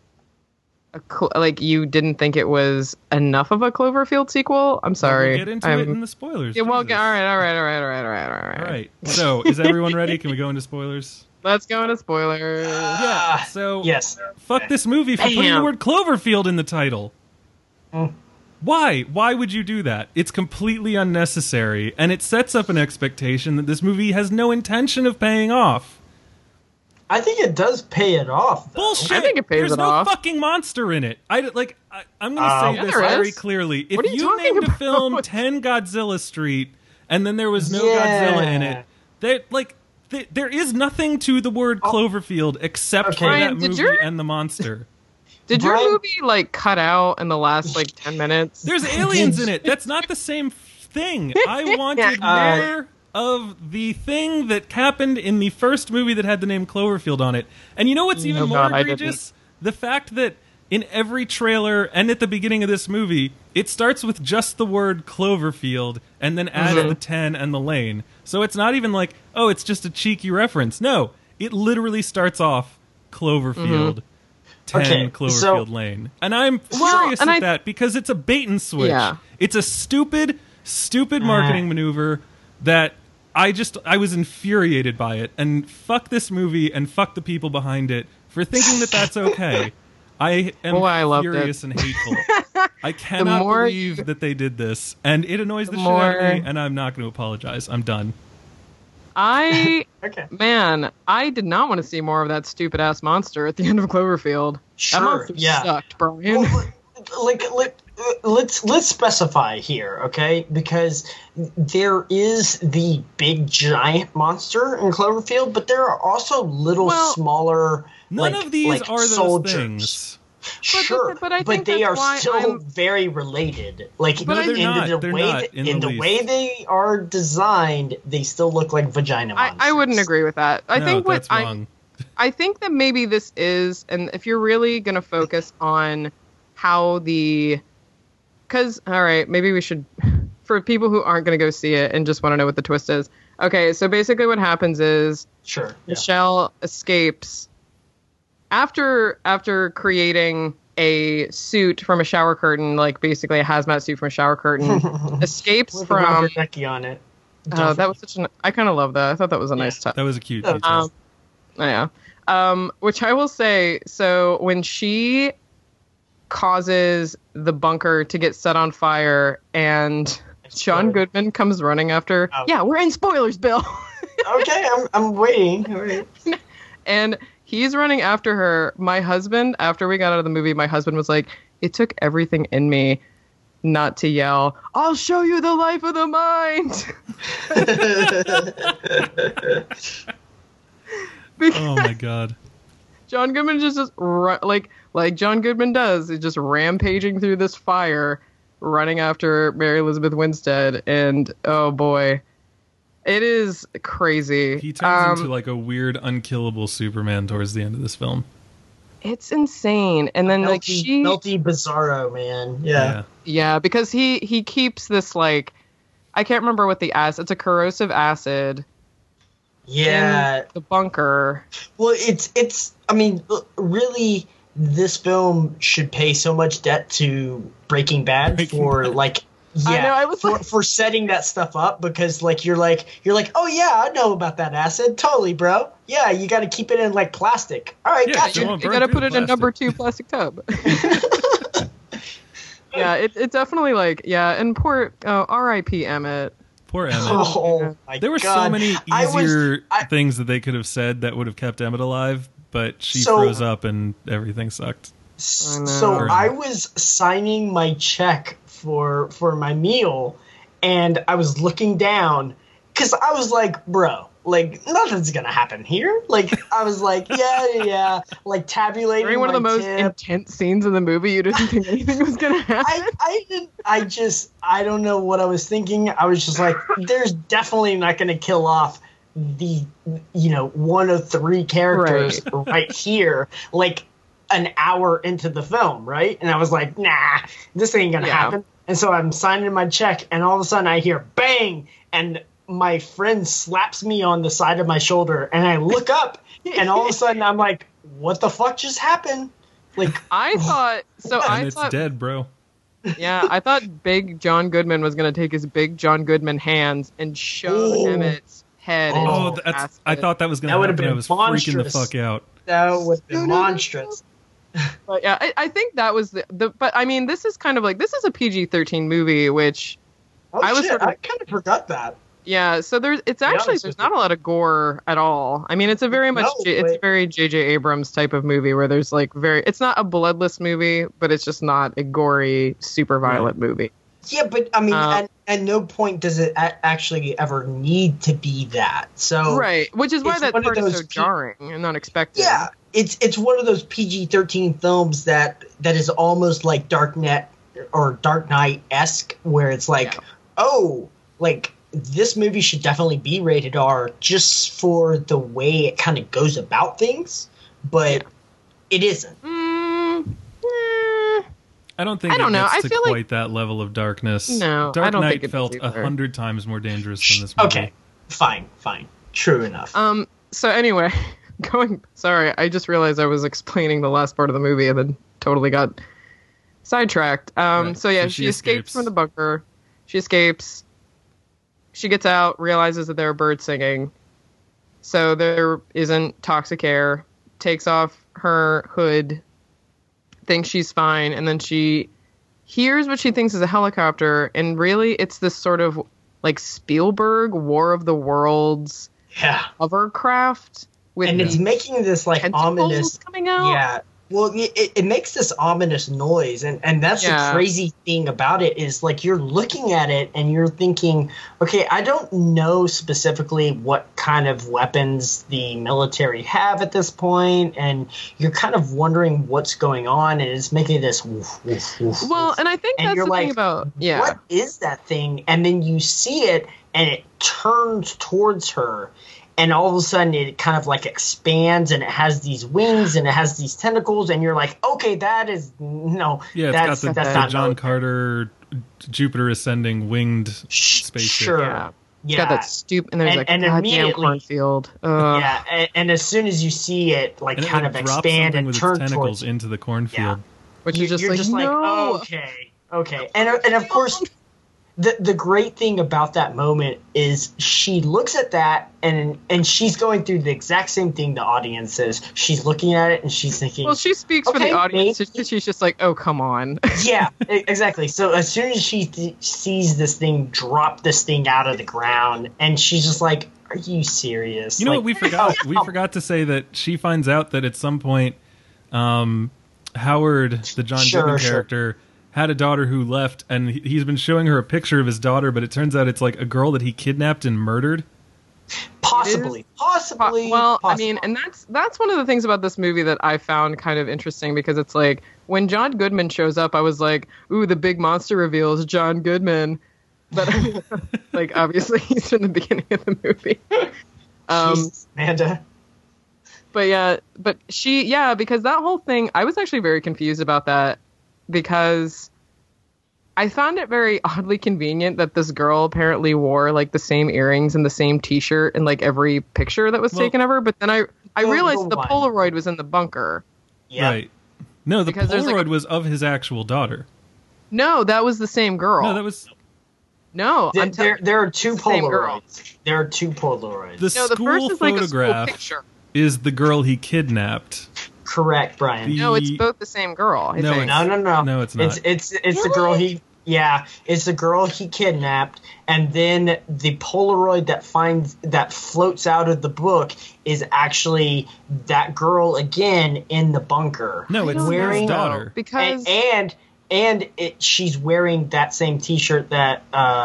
like you didn't think it was enough of a Cloverfield sequel. I'm sorry. We'll get into it in the spoilers. Yeah, well, Jesus. all right. All right. So, is everyone ready? Can we go into spoilers? Let's go into spoilers. Yeah. So, Yes. fuck this movie for putting the Bam. word Cloverfield in the title. Mm. Why? Why would you do that? It's completely unnecessary, and it sets up an expectation that this movie has no intention of paying off. I think it does pay it off, though. Bullshit! I think it pays There's it no off. fucking monster in it. I'm going to say Yeah, this there very is. clearly. If What are you you talking named a about? film 10 Godzilla Street, and then there was no Yeah. Godzilla in it, there is nothing to the word Cloverfield except Okay. for Brian, that did movie your- and the monster. Did your Brian- movie like cut out in the last like 10 minutes? There's aliens in it. That's not the same thing. I wanted more of the thing that happened in the first movie that had the name Cloverfield on it. And you know what's even Oh, more God, I egregious? The fact that in every trailer and at the beginning of this movie, it starts with just the word Cloverfield and then adds the 10 and the lane. So it's not even like, oh, it's just a cheeky reference. No, it literally starts off Cloverfield. 10 Okay, Cloverfield so- Lane. And I'm Well, furious and at I- that because it's a bait and switch. Yeah. It's a stupid marketing maneuver that I was infuriated by it. And fuck this movie and fuck the people behind it for thinking that that's okay. I am Well, I loved furious it. and hateful. I cannot more believe that they did this. And it annoys the shit out more- of me, and I'm not going to apologize. I'm done. I Okay. Man, I did not want to see more of that stupid ass monster at the end of Cloverfield. Sure, That monster yeah. sucked, Brian. Well, let's specify here, okay? Because there is the big giant monster in Cloverfield, but there are also little Well, smaller. None like, of these like are those soldiers. things. Sure, but I think they that's are why still I'm- very related. Like But in they're not. the They're way not that, in in the the least. way they are designed, they still look like vagina monsters. I wouldn't agree with that. I No, think what that's wrong. I think that maybe this is, and if you're really going to focus on how because, all right, maybe we should, for people who aren't going to go see it and just want to know what the twist is. Okay, so basically what happens is Sure. Yeah. Michelle escapes after creating a suit from a shower curtain, like basically a hazmat suit from a shower curtain, escapes With a from, rubber ducky on it. that was such an, I kind of love that. I thought that was a nice touch. That was a cute Yeah. detail. Oh, yeah. Which I will say, so when she causes the bunker to get set on fire and John Goodman comes running after. Oh. Yeah, we're in spoilers, Bill. Okay, I'm waiting. All right. And he's running after her. My husband, after we got out of the movie, my husband was like, it took everything in me not to yell, I'll show you the life of the mind. Oh my God. John Goodman just like John Goodman does, is just rampaging through this fire, running after Mary Elizabeth Winstead, and oh boy, it is crazy. He turns into like a weird, unkillable Superman towards the end of this film. It's insane, and then melty Bizarro, man. Yeah, because he keeps this like, I can't remember what the acid. It's a corrosive acid. Yeah, in the bunker. Well, it's. I mean, really, this film should pay so much debt to Breaking Bad for like. Yeah, I know, I was for setting that stuff up, because like you're like, oh yeah, I know about that acid, totally, bro. Yeah, you got to keep it in like plastic. All right, gotcha. You got to put it in number 2 plastic tub. Yeah, it definitely like and poor R.I.P. Emmett. Poor Emmett. Oh, my there were God. so many easier things that they could have said that would have kept Emmett alive, but she froze up and everything sucked. So I was signing my check for my meal, and I was looking down because I was like, bro, like nothing's gonna happen here. Like I was like, yeah, like tabulating. During one of the most intense scenes in the movie, you didn't think anything was gonna happen. I don't know what I was thinking. I was just like, there's definitely not gonna kill off the one of 3 characters right here, like an hour into the film, right? And I was like, nah, this ain't gonna happen. And so I'm signing my check, and all of a sudden I hear bang, and my friend slaps me on the side of my shoulder, and I look up, and all of a sudden I'm like, what the fuck just happened? Like I thought it's dead, bro. Yeah, I thought big John Goodman was gonna take his big John Goodman hands and shove Emmett's head. I thought that was gonna happen. I was freaking the fuck out. That would be monstrous. But yeah, I think that was the. But I mean, this is kind of like, this is a PG-13 movie, which I kind of forgot that. Yeah, so there's not a lot of gore at all. I mean, it's a very it's a very J.J. Abrams type of movie where there's like it's not a bloodless movie, but it's just not a gory, super violent movie. Yeah, but I mean, at no point does it actually ever need to be that. So right, which is why that part is so jarring and unexpected. Yeah, it's one of those PG-13 films that is almost like Dark Knight-esque, where it's like, like this movie should definitely be rated R just for the way it kind of goes about things, but it isn't. I don't think it gets to quite that level of darkness. No, Dark I don't Knight think it felt does either. 100 times more dangerous than this movie. Okay, fine. True enough. So anyway, sorry, I just realized I was explaining the last part of the movie and then totally got sidetracked. So yeah, she escapes from the bunker. She escapes. She gets out, realizes that there are birds singing. So there isn't toxic air. Takes off her hood. Thinks she's fine, and then she hears what she thinks is a helicopter, and really it's this sort of like Spielberg War of the Worlds hovercraft and it's making this like ominous coming out. Yeah, well, it makes this ominous noise, and that's the crazy thing about it is like you're looking at it and you're thinking, okay, I don't know specifically what kind of weapons the military have at this point, and you're kind of wondering what's going on, and it's making this woof, woof, woof, well, and I think that's the thing about what is that thing? And then you see it, and it turns towards her. And all of a sudden, it kind of like expands, and it has these wings, and it has these tentacles, and you're like, okay, that is that's got the John Carter Jupiter ascending winged spaceship. Sure, it's got that stupid, and there's like goddamn cornfield. And as soon as you see it, like kind of expand and turn towards into the cornfield, which you're just like, no. Okay, and of course. the great thing about that moment is she looks at that and she's going through the exact same thing the audience is. She's looking at it and she's thinking. Well, she speaks for the audience. She's just like, oh, come on. Yeah, exactly. So as soon as she sees this thing drop this thing out of the ground, and she's just like, "Are you serious?" You know what we forgot? We forgot to say that she finds out that at some point, Howard, the John Goodman character, had a daughter who left, and he's been showing her a picture of his daughter, but it turns out it's like a girl that he kidnapped and murdered. Possibly. Well, I mean, and that's one of the things about this movie that I found kind of interesting, because it's like when John Goodman shows up, I was like, ooh, the big monster reveal is John Goodman. But like, obviously he's in the beginning of the movie. Amanda. But because that whole thing, I was actually very confused about that, because I found it very oddly convenient that this girl apparently wore like the same earrings and the same t-shirt in like every picture that was taken of her. But then I realized the Polaroid was in the bunker. Yeah. Right. No, the Polaroid was of his actual daughter. No, that was the same girl. No, that was... No, there are two Polaroids. There are two Polaroids. The school photograph is the girl he kidnapped. Correct, Brian. No, it's both the same girl. I think. No. No, it's not. It's the girl he. Yeah, it's the girl he kidnapped, and then the Polaroid that floats out of the book is actually that girl again in the bunker. No, it's his daughter. Because she's wearing that same T-shirt that.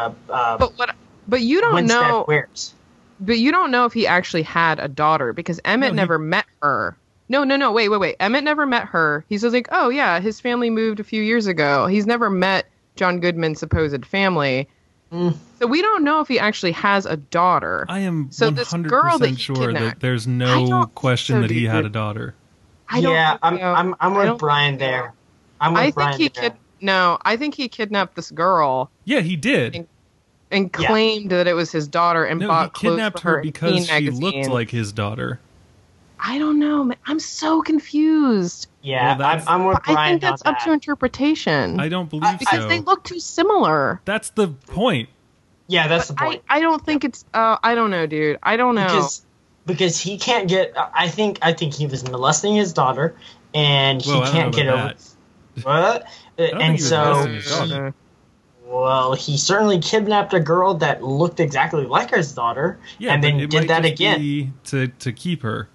But you don't Winstead know. Wears. But you don't know if he actually had a daughter, because Emmett never met her. No, wait. Emmett never met her. He says like, oh yeah, his family moved a few years ago. He's never met John Goodman's supposed family. So we don't know if he actually has a daughter. I am 100% sure that there's no question that he had a daughter. I'm with Brian there. I think he kidnapped this girl. Yeah, he did. And claimed that it was his daughter and bought clothes for her. He kidnapped her because she looked like his daughter. I don't know, man. I'm so confused. Yeah, well, I'm with Brian. I think that's up to interpretation. I don't believe because they look too similar. That's the point. Yeah, that's the point. I don't think it's. I don't know, dude. I don't know because he can't get. I think he was molesting his daughter, and he can't get over. What? And so. Well, he certainly kidnapped a girl that looked exactly like his daughter, and then did that again to keep her.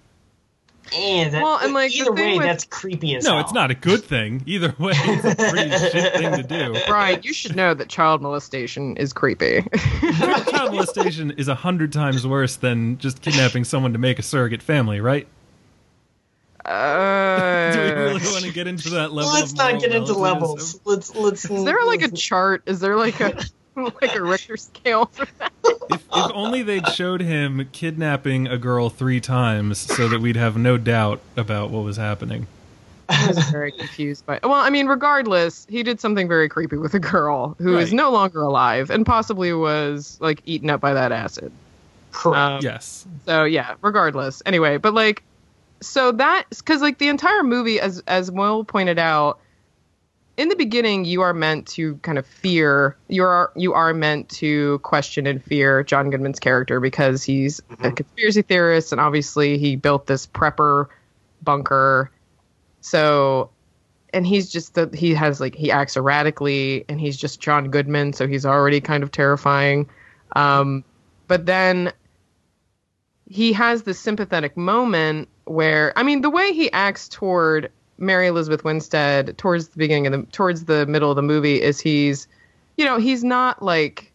And either way, that's creepy as hell. No, it's not a good thing. Either way, it's a pretty shit thing to do. Brian, you should know that child molestation is creepy. Child molestation is 100 times worse than just kidnapping someone to make a surrogate family, right? Do we really want to get into that level? Let's not get into levels. Let's. Is there like a chart? Is there like a Richter scale for that? If only they'd showed him kidnapping a girl 3 times, so that we'd have no doubt about what was happening. I was very confused by. Well, I mean, regardless, he did something very creepy with a girl who is no longer alive and possibly was like eaten up by that acid. Correct. Yes. So yeah. Regardless. Anyway, but like. So that's because, like, the entire movie, as Will pointed out, in the beginning, you are meant to kind of fear. You are meant to question and fear John Goodman's character because he's a conspiracy theorist, and obviously he built this prepper bunker. So, and he's just he acts erratically, and he's just John Goodman, so he's already kind of terrifying. But then he has this sympathetic moment where, I mean, the way he acts toward Mary Elizabeth Winstead towards the middle of the movie is he's not like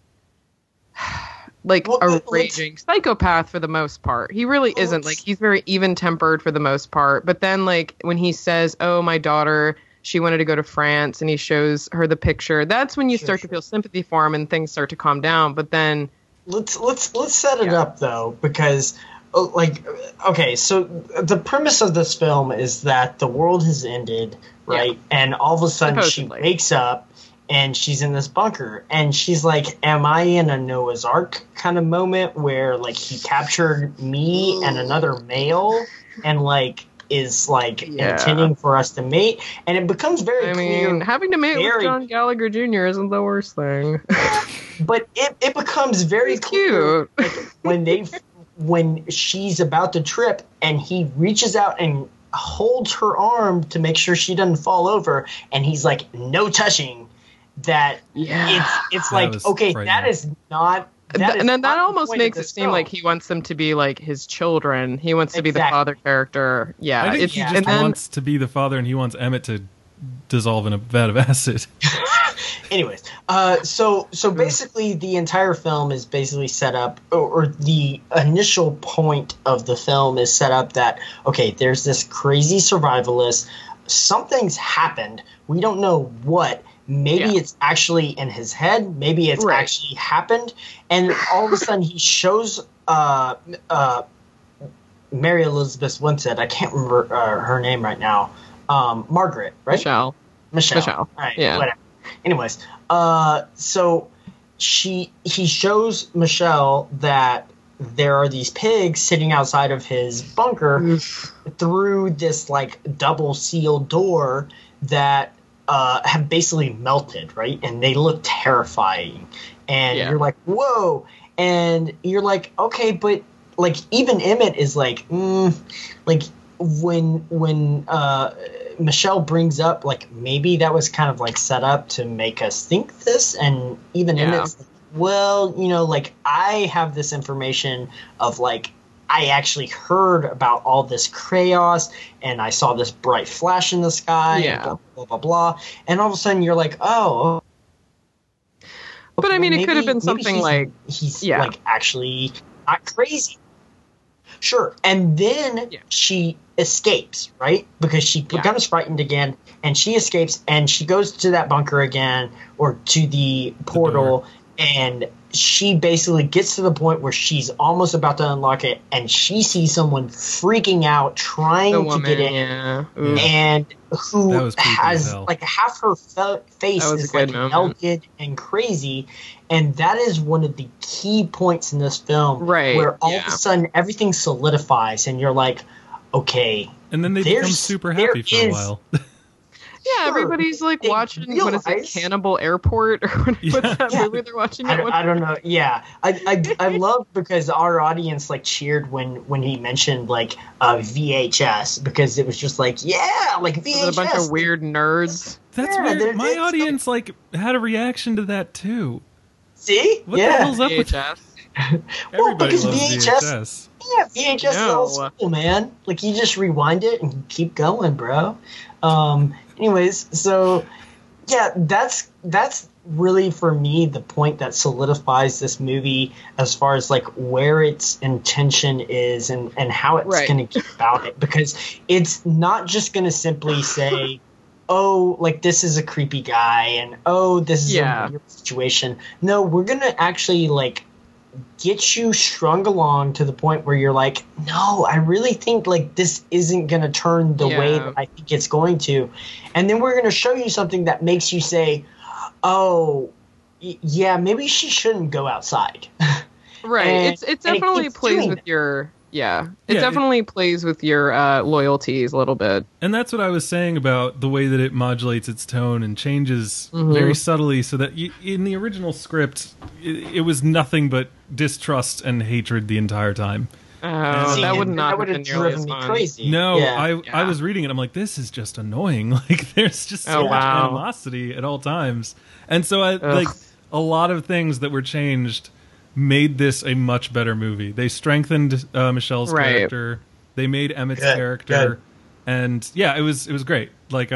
a raging psychopath for the most part. He really isn't. Like, he's very even-tempered for the most part. But then, like, when he says, "Oh, my daughter, she wanted to go to France," and he shows her the picture, that's when you start to feel sympathy for him and things start to calm down. But then let's set it up though, because so the premise of this film is that the world has ended, right? And all of a sudden she wakes up and she's in this bunker and she's like, am I in a Noah's Ark kind of moment where like he captured me and another male and like is like intending for us to mate, and it becomes very clear. I mean, having to mate with John Gallagher Jr. isn't the worst thing. But it becomes very clear when she's about to trip and he reaches out and holds her arm to make sure she doesn't fall over, and he's like, no touching. That it's like, okay, that is not. And then that almost makes it seem like he wants them to be like his children. He wants to be the father character. Yeah, I think he just wants to be the father, and he wants Emmett to dissolve in a vat of acid. Anyways, so basically the entire film is basically set up, or the initial point of the film is set up that, okay, there's this crazy survivalist. Something's happened. We don't know what. Maybe it's actually in his head. Maybe it's actually happened. And all of a sudden he shows Mary Elizabeth Winstead. I can't remember her name right now. Margaret, right? Michelle. All right, whatever. Anyways, so he shows Michelle that there are these pigs sitting outside of his bunker through this like double sealed door that have basically melted, right? And they look terrifying. And you're like, whoa. And you're like, okay, but like even Emmett is like, like when Michelle brings up like maybe that was kind of like set up to make us think this, and even Emmett's like, well, you know, like I have this information of like I actually heard about all this chaos, and I saw this bright flash in the sky, and blah, blah, blah, blah. And all of a sudden you're like, oh. But I mean, it could have been something like... He's like actually not crazy. Sure. And then she escapes, right? Because she becomes frightened again, and she escapes, and she goes to that bunker again, or to the portal, and she basically gets to the point where she's almost about to unlock it, and she sees someone freaking out trying to get in, and who has like half her face is like melted and crazy, and that is one of the key points in this film, where all of a sudden everything solidifies, and you're like, okay, and then they become super happy for a while. Yeah, everybody's like watching, what is it, Cannibal Airport? Or what's that movie they're watching? I don't know. Yeah. I love because our audience like cheered when he mentioned like VHS, because it was just like, like VHS. A bunch of weird nerds. That's weird. My audience like had a reaction to that too. See? What the hell's up with VHS? Well, because VHS. Yeah, VHS is old school, man. Like you just rewind it and keep going, bro. Anyways, so yeah, that's really for me the point that solidifies this movie as far as like where its intention is and how it's going to get about it, because it's not just going to simply say, oh, like this is a creepy guy and oh, this is a weird situation. No, we're going to actually like get you strung along to the point where you're like, no, I really think like this isn't going to turn the way that I think it's going to. And then we're going to show you something that makes you say, oh, yeah, maybe she shouldn't go outside. Right. It definitely plays with your... Yeah, it definitely plays with your loyalties a little bit. And that's what I was saying about the way that it modulates its tone and changes very subtly, so that in the original script, it was nothing but distrust and hatred the entire time. That would not have driven me crazy. No, I was reading it. I'm like, this is just annoying. Like, there's just so much animosity at all times. And so, like, a lot of things that were changed made this a much better movie. They strengthened Michelle's character. They made Emmett's character, and it was great. Like,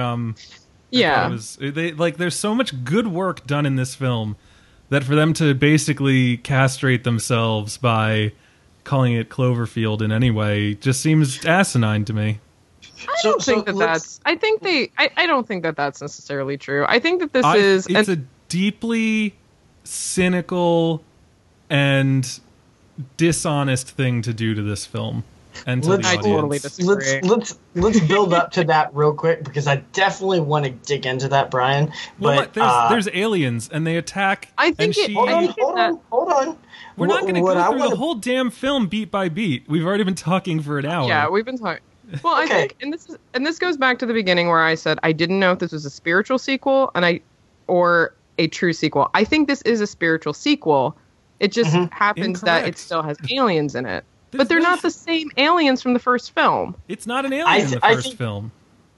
there's so much good work done in this film that for them to basically castrate themselves by calling it Cloverfield in any way just seems asinine to me. I don't think that's. I don't think that that's necessarily true. I think that it's a deeply cynical and dishonest thing to do to this film and to the audience. Totally disagree. Let's build up to that real quick, because I definitely want to dig into that, Brian. But there's aliens and they attack. I think hold on. We're not going to go through the whole damn film beat by beat. We've already been talking for an hour. Yeah, we've been talking. Well, I think, and this goes back to the beginning where I said I didn't know if this was a spiritual sequel or a true sequel. I think this is a spiritual sequel. It just happens that it still has aliens in it. But they're not the same aliens from the first film. It's not an alien in the first film.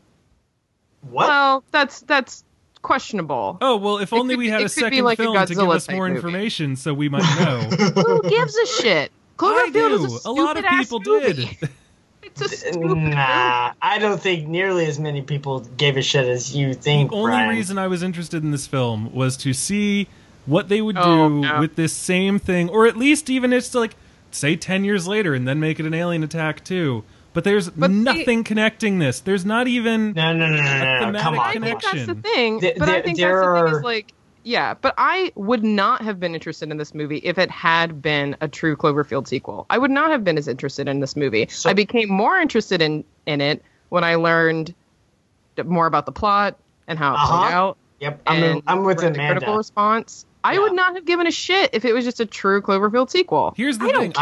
What? Well, that's questionable. Oh, well, if only we had a second like film to give us more information so we might know. Who gives a shit? Cloverfield is a lot of people did. It's a stupid Nah, I don't think nearly as many people gave a shit as you think, The only Brian. reason I was interested in this film was to see what they would do with this same thing, or at least even it's like, say 10 years later and then make it an Alien Attack 2. But there's nothing connecting this. There's not even no, come on. I think that's the thing. But I think that's the thing is like, yeah, but I would not have been interested in this movie if it had been a true Cloverfield sequel. I would not have been as interested in this movie. So, I became more interested in it when I learned more about the plot and how it played out. Yep, I'm with Amanda. The critical response. I would not have given a shit if it was just a true Cloverfield sequel. Here's the thing.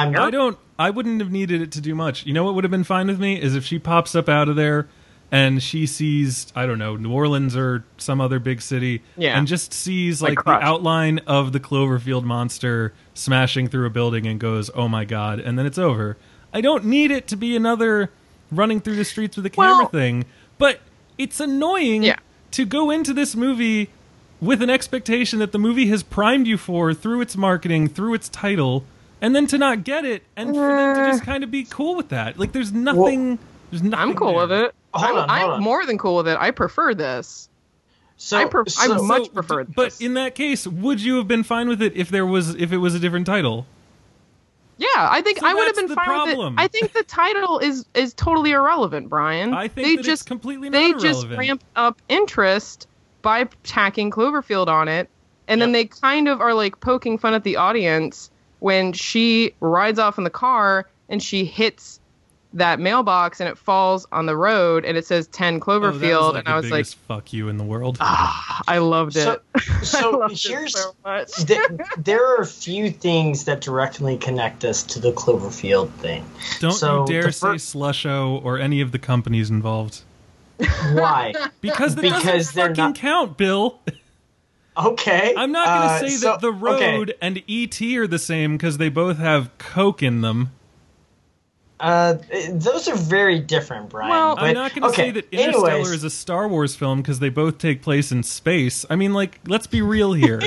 I wouldn't have needed it to do much. You know what would have been fine with me is if she pops up out of there and she sees, I don't know, New Orleans or some other big city, and just sees like the outline of the Cloverfield monster smashing through a building and goes, "Oh my god," and then it's over. I don't need it to be another running through the streets with a camera thing, but it's annoying to go into this movie with an expectation that the movie has primed you for through its marketing, through its title, and then to not get it, and for them to just kind of be cool with that. Like, there's nothing. There's nothing. I'm cool with it. Hold on. I'm more than cool with it. I prefer this. I much prefer this. But in that case, would you have been fine with it if it was a different title? Yeah, I think I would have been fine with it. I think the title is totally irrelevant, Brian. I think it's completely not irrelevant. They just ramped up interest by tacking Cloverfield on it, and then they kind of are like poking fun at the audience when she rides off in the car and she hits that mailbox and it falls on the road and it says 10 Cloverfield, and I was like, "Fuck you" in the world. I loved it. So here's so much. There are a few things that directly connect us to the Cloverfield thing. Don't you dare say Slusho or any of the companies involved. Why? Because doesn't fucking count, Bill. Okay. I'm not going to say that The Road and E.T. are the same because they both have Coke in them. Those are very different, Brian. Well, I'm not going to say that Interstellar is a Star Wars film because they both take place in space. I mean, like, let's be real here.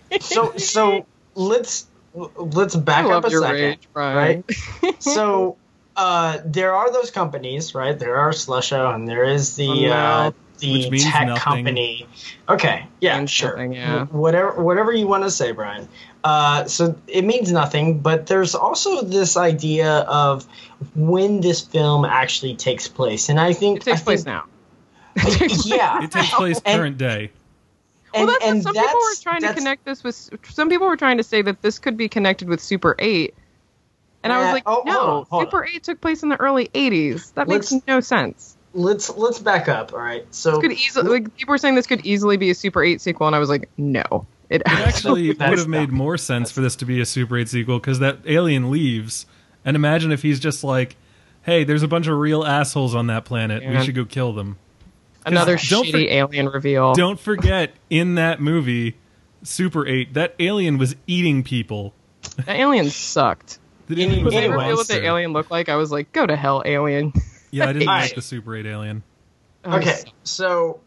So let's back up a second, rage, right? So there are those companies, right? There are Slusho, and there is the tech company. Okay, yeah, sure. Nothing, yeah. Whatever you want to say, Brian. So it means nothing, but there's also this idea of when this film actually takes place, and I think it takes place now. Yeah, it takes place current day. Some people were trying to connect this with. Some people were trying to say that this could be connected with Super 8, and I was like, no, Super 8 took place in the early '80s. That makes no sense. Let's back up, all right? So this could easily, people were saying this could easily be a Super 8 sequel, and I was like, no. It actually would have made more sense for this to be a Super 8 sequel because that alien leaves, and imagine if he's just like, hey, there's a bunch of real assholes on that planet. We should go kill them. Another shitty alien reveal. Don't forget, in that movie, Super 8, that alien was eating people. That alien sucked. Did you ever reveal what the alien looked like? I was like, go to hell, alien. Yeah, I didn't like the Super 8 alien. Okay, so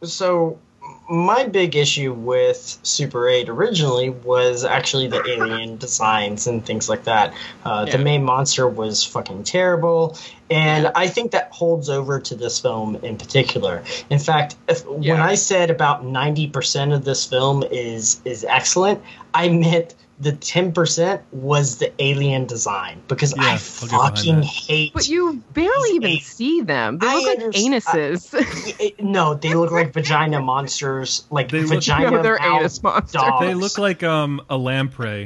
my big issue with Super 8 originally was actually the alien designs and things like that. The main monster was fucking terrible, and I think that holds over to this film in particular. In fact, when I said about 90% of this film is excellent, I meant the 10% was the alien design because I fucking hate. But you barely even see them. They look like anuses. No, they look like vagina monsters. Like vagina. They're anus monsters. Dogs. They look like a lamprey.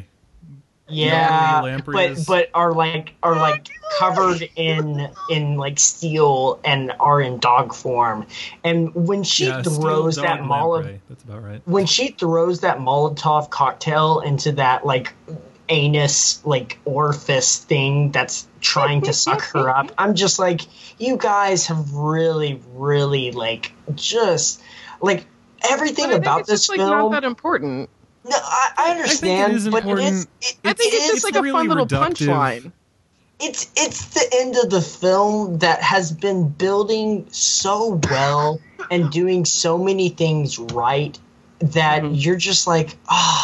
Yeah, but are like covered in like steel and are in dog form. And when she throws that Molotov, that's about right. When she throws that Molotov cocktail into that like anus like orifice thing that's trying to suck her up. I'm just like, you guys have really, really like just like everything about this just, film. Not that important. No, I understand, I think it is but I think it's just like really a fun little reductive. punchline. it's the end of the film that has been building so well and doing so many things right that you're just like,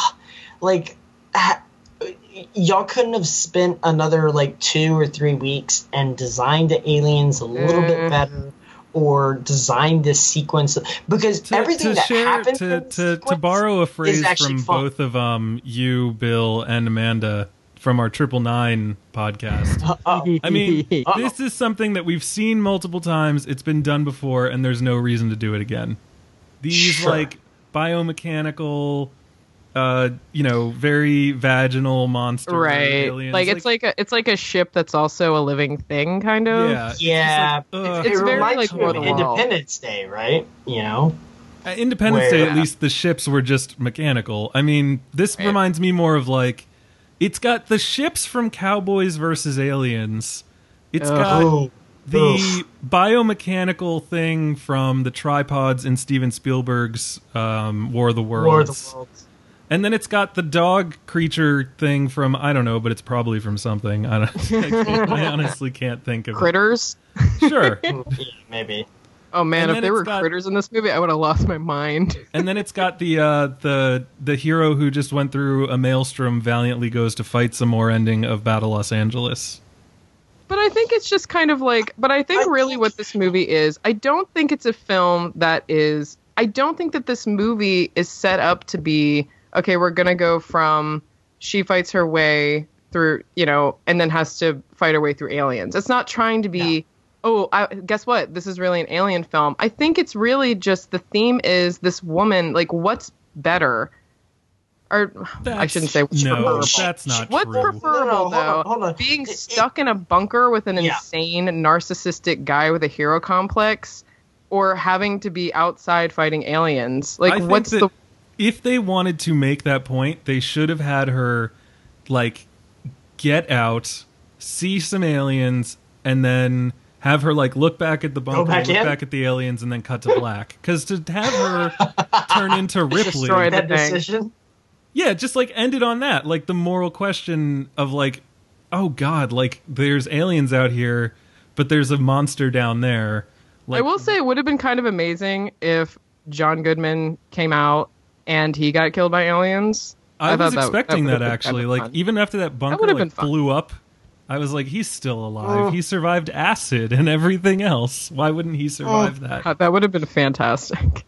y'all couldn't have spent another like 2 or 3 weeks and designed the aliens a little bit better, or designed this sequence, because everything that happens to borrow a phrase from fun. both of you, Bill, and Amanda from our 999 podcast. I mean, this is something that we've seen multiple times. It's been done before, and there's no reason to do it again. These like biomechanical, very vaginal monster aliens. Like it's like a ship that's also a living thing, kind of. Yeah. It's it very reminds like me of War of the Independence Day, right? You know, Independence Day, at least the ships were just mechanical. I mean, this reminds me more of like, it's got the ships from Cowboys versus Aliens. It's got the biomechanical thing from the tripods in Steven Spielberg's War of the Worlds. And then it's got the dog creature thing from, I don't know, but it's probably from something. I honestly can't think of Critters? it. Sure. Maybe. Oh man, if there were critters in this movie, I would have lost my mind. And then it's got the hero who just went through a maelstrom valiantly goes to fight some more ending of Battle Los Angeles. But I think it's just kind of like, really what this movie is, I don't think it's a film that is, I don't think that this movie is set up to be, okay, we're going to go from she fights her way through, and then has to fight her way through aliens. It's not trying to be, guess what? This is really an alien film. I think it's really just the theme is this woman, like, what's better? Or I shouldn't say what's preferable. That's not what's true. preferable, though? Hold on. Being stuck in a bunker with an insane, narcissistic guy with a hero complex, or having to be outside fighting aliens? Like, what's the... If they wanted to make that point, they should have had her, like, get out, see some aliens, and then have her, like, look back at the bunker, back at the aliens, and then cut to black. Because to have her turn into Ripley... Destroy that decision? Yeah, just, like, end it on that. Like, the moral question of, like, oh, God, like, there's aliens out here, but there's a monster down there. Like, I will say it would have been kind of amazing if John Goodman came out and he got killed by aliens. I was expecting that actually. Like, even after that bunker blew up, I was like, he's still alive. He survived acid and everything else. Why wouldn't he survive that? That would have been fantastic.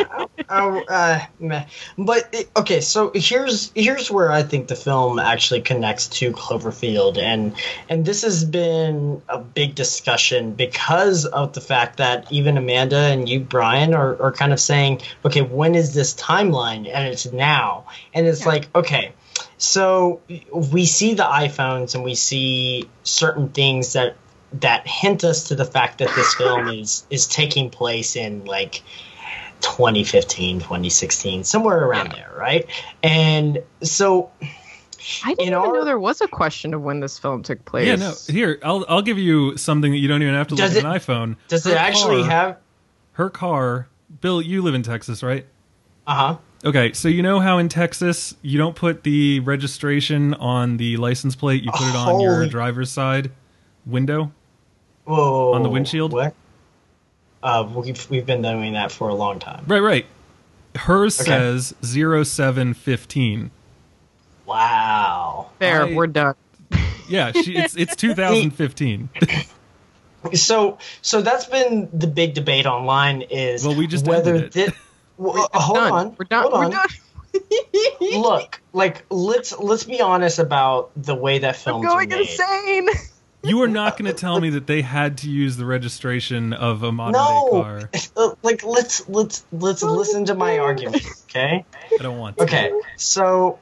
But okay, so here's where I think the film actually connects to Cloverfield, and this has been a big discussion because of the fact that even Amanda and you, Brian, are kind of saying, okay, when is this timeline? And it's now, and it's like, okay. So we see the iPhones and we see certain things that hint us to the fact that this film is taking place in like 2015, 2016, somewhere around there, right? And so I didn't even know there was a question of when this film took place. Yeah, no. Here, I'll give you something that you don't even have to look at an iPhone. Does it actually have her car? Bill, you live in Texas, right? Uh-huh. Okay, so you know how in Texas you don't put the registration on the license plate, you put it on your driver's side window? Whoa. On the windshield? What? We've been doing that for a long time. Right. Hers says 0715. Wow. We're done. Yeah, it's 2015. So that's been the big debate online is we just whether this... hold on. We're done. Look, like let's be honest about the way that films are made. Insane. You are not going to tell me that they had to use the registration of a modern day car. Like let's listen to my argument, okay? I don't want to. Okay, so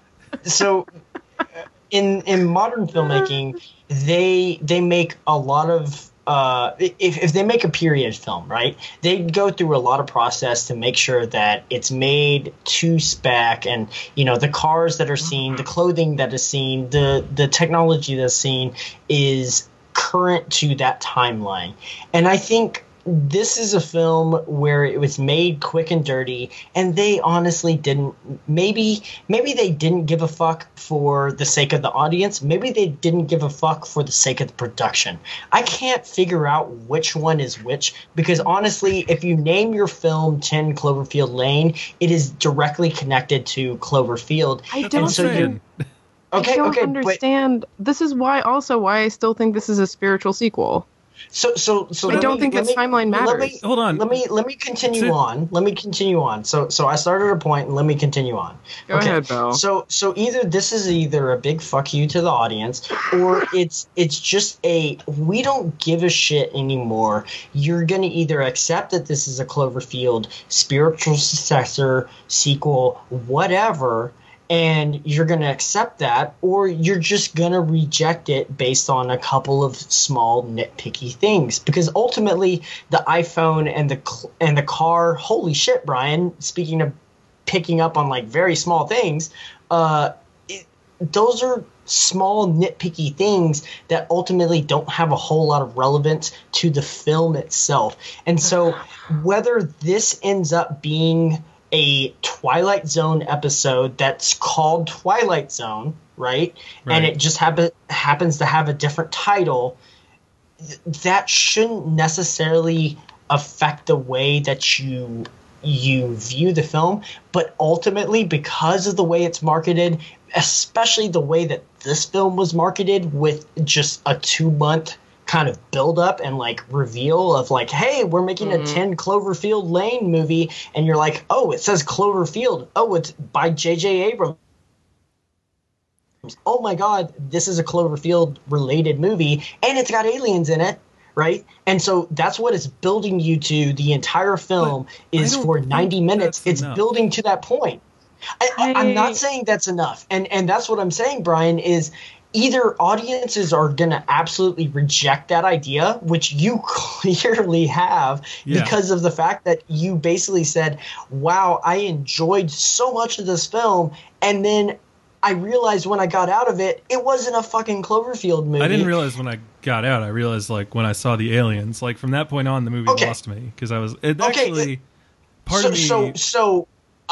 in modern filmmaking, they make a lot of if they make a period film, right, they go through a lot of process to make sure that it's made to spec, and the cars that are seen, the clothing that is seen, the technology that's seen is current to that timeline. And I think this is a film where it was made quick and dirty, and they honestly didn't. Maybe they didn't give a fuck for the sake of the audience. Maybe they didn't give a fuck for the sake of the production. I can't figure out which one is which, because honestly, if you name your film 10 Cloverfield Lane, it is directly connected to Cloverfield. I don't understand. This is why I still think this is a spiritual sequel. So I don't think its timeline matters. Hold on. Let me continue on. So I started a point, and let me continue on. Go ahead, Bill. So either this is either a big fuck you to the audience, or it's just we don't give a shit anymore. You're gonna either accept that this is a Cloverfield spiritual successor, sequel, whatever, and you're going to accept that, or you're just going to reject it based on a couple of small nitpicky things. Because ultimately, the iPhone and the car, holy shit, Brian, speaking of picking up on like very small things, those are small nitpicky things that ultimately don't have a whole lot of relevance to the film itself. And so whether this ends up being a Twilight Zone episode that's called Twilight Zone, right? And it just happens to have a different title, that shouldn't necessarily affect the way that you view the film. But ultimately, because of the way it's marketed, especially the way that this film was marketed with just a 2-month kind of build up and like reveal of like, hey, we're making a 10 Cloverfield Lane movie, and you're like, oh, it says Cloverfield, oh, it's by J.J. Abrams, oh my god, this is a Cloverfield related movie, and it's got aliens in it, right? And so that's what it's building you to. The entire film is for 90 minutes. It's building to that point. I'm not saying that's enough, and that's what I'm saying, Brian, is either audiences are going to absolutely reject that idea, which you clearly have, because of the fact that you basically said, wow, I enjoyed so much of this film, and then I realized when I got out of it, it wasn't a fucking Cloverfield movie. I didn't realize when I got out. I realized like when I saw the aliens. Like from that point on, the movie lost me, because I was actually part of me. So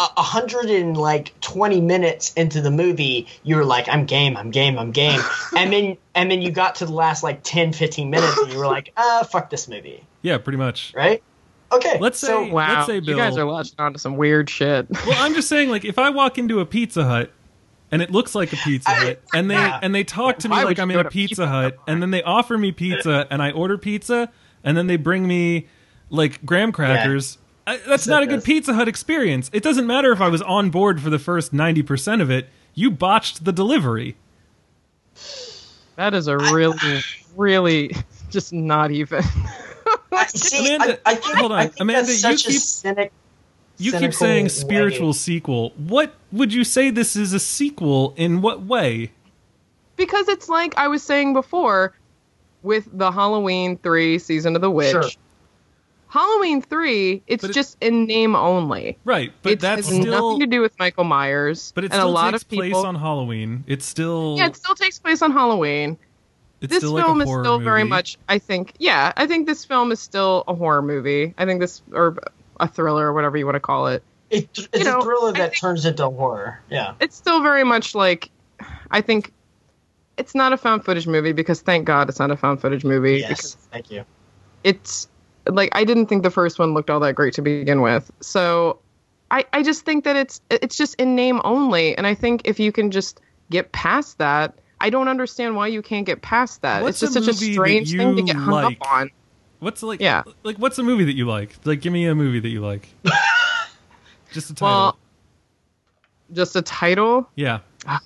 120 minutes into the movie, you were like, I'm game. and then you got to the last like 10-15 minutes, and you were like, fuck this movie. Yeah, pretty much. Right? Okay. Let's say, Bill, you guys are latching onto some weird shit. Well, I'm just saying, like, if I walk into a Pizza Hut and it looks like a Pizza Hut, and they talk to me like I'm in a Pizza Hut, and then they offer me pizza, and I order pizza, and then they bring me like graham crackers. That's not a good Pizza Hut experience. It doesn't matter if I was on board for the first 90% of it. You botched the delivery. That is a really just not even. Amanda, hold on. Amanda, you keep saying spiritual sequel. What would you say this is a sequel in what way? Because it's like I was saying before with the Halloween 3 Season of the Witch. Sure. Halloween 3, it's just in name only. Right, but that has nothing to do with Michael Myers. But it still takes place on Halloween. It still takes place on Halloween. This film is still very much, I think this film is still a horror movie. I think this, or a thriller, or whatever you want to call it. It's a thriller that turns into horror. Yeah. It's still very much like, I think, it's not a found footage movie, because thank God it's not a found footage movie. Yes, thank you. It's, like, I didn't think the first one looked all that great to begin with. So I just think that it's just in name only. And I think if you can just get past that, I don't understand why you can't get past that. It's just such a strange thing to get hung up on. What's what's a movie that you like? Like, give me a movie that you like. Just a title. Well, just a title? Yeah.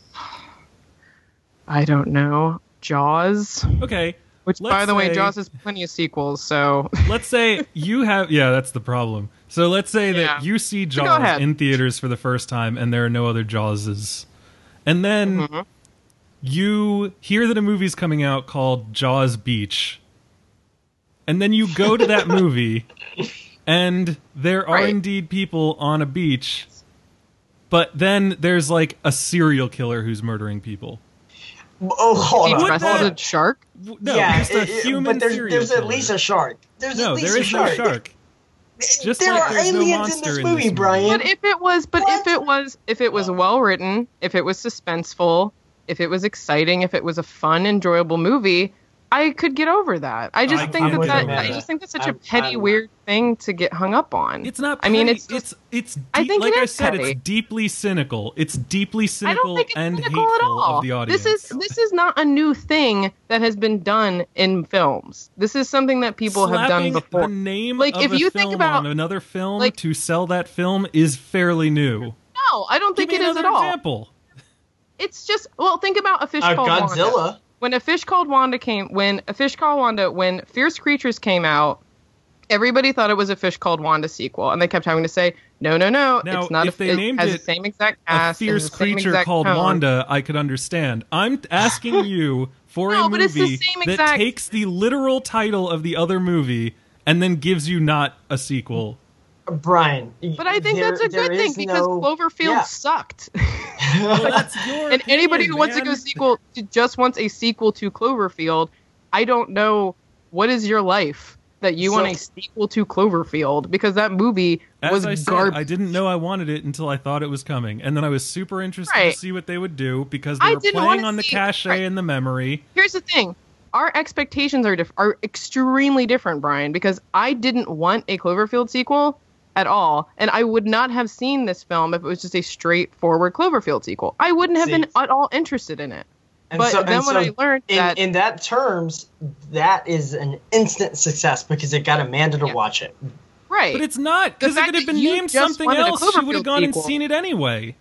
I don't know. Jaws? Okay. Which, by the way, Jaws has plenty of sequels, so... Let's say you have... Yeah, that's the problem. So let's say that you see Jaws in theaters for the first time, and there are no other Jawses. And then you hear that a movie's coming out called Jaws Beach. and then you go to that movie, and there are Right. indeed people on a beach, but then there's like a serial killer who's murdering people. Oh, hold He on. dressed Hold as on. a shark. No, Yeah, just a human but serial there's at killer. least a shark. There's No, at least there is a shark. no shark. Just there like are there's no aliens in monster this in movie, this movie. Brian. But if it was well written, if it was suspenseful, if it was exciting, if it was a fun, enjoyable movie, I could get over that. I just I think can't that, get over I that. just think that's such a I'm- petty, weird thing to get hung up on. It's not. I mean, petty. it's just, it's I think like it I is said, petty. it's deeply cynical. It's deeply I cynical don't think it's and cynical hateful at all. of the audience. This is not a new thing that has been done in films. This is something that people have done Slapping before. the name Like, of if a you film think about, on another film like- to sell that film is fairly new. No, I don't Give think me it is another at all. example. It's just, well, think about A Fish Called Wanda. Godzilla. When Fierce Creatures came out, everybody thought it was A Fish Called Wanda sequel, and they kept having to say, no, Now, it's not. if they it named has it the same exact A cast, it has fierce the same creature exact called tone. Wanda, I could understand. I'm asking you for No, a but it's the movie same that exact- takes the literal title of the other movie and then gives you not a sequel. Brian. But I think that's a good thing because Cloverfield sucked. Well, that's your And anybody opinion, who wants to man. go sequel to just wants a sequel to Cloverfield, I don't know what is your life that you want a sequel to Cloverfield, because that movie was As I said, garbage. I didn't know I wanted it until I thought it was coming, and then I was super interested Right. to see what they would do because I they were didn't playing wanna on the see- cachet right. and the memory. Here's the thing. Our expectations are extremely different, Brian, because I didn't want a Cloverfield sequel at all, and I would not have seen this film if it was just a straightforward Cloverfield sequel. I wouldn't have been at all interested in it. But then when I learned that... in that terms, that is an instant success because it got Amanda to watch it. Right. But it's not, because if fact it had that been you named just something wanted a else, she would Cloverfield have gone sequel. and seen it anyway.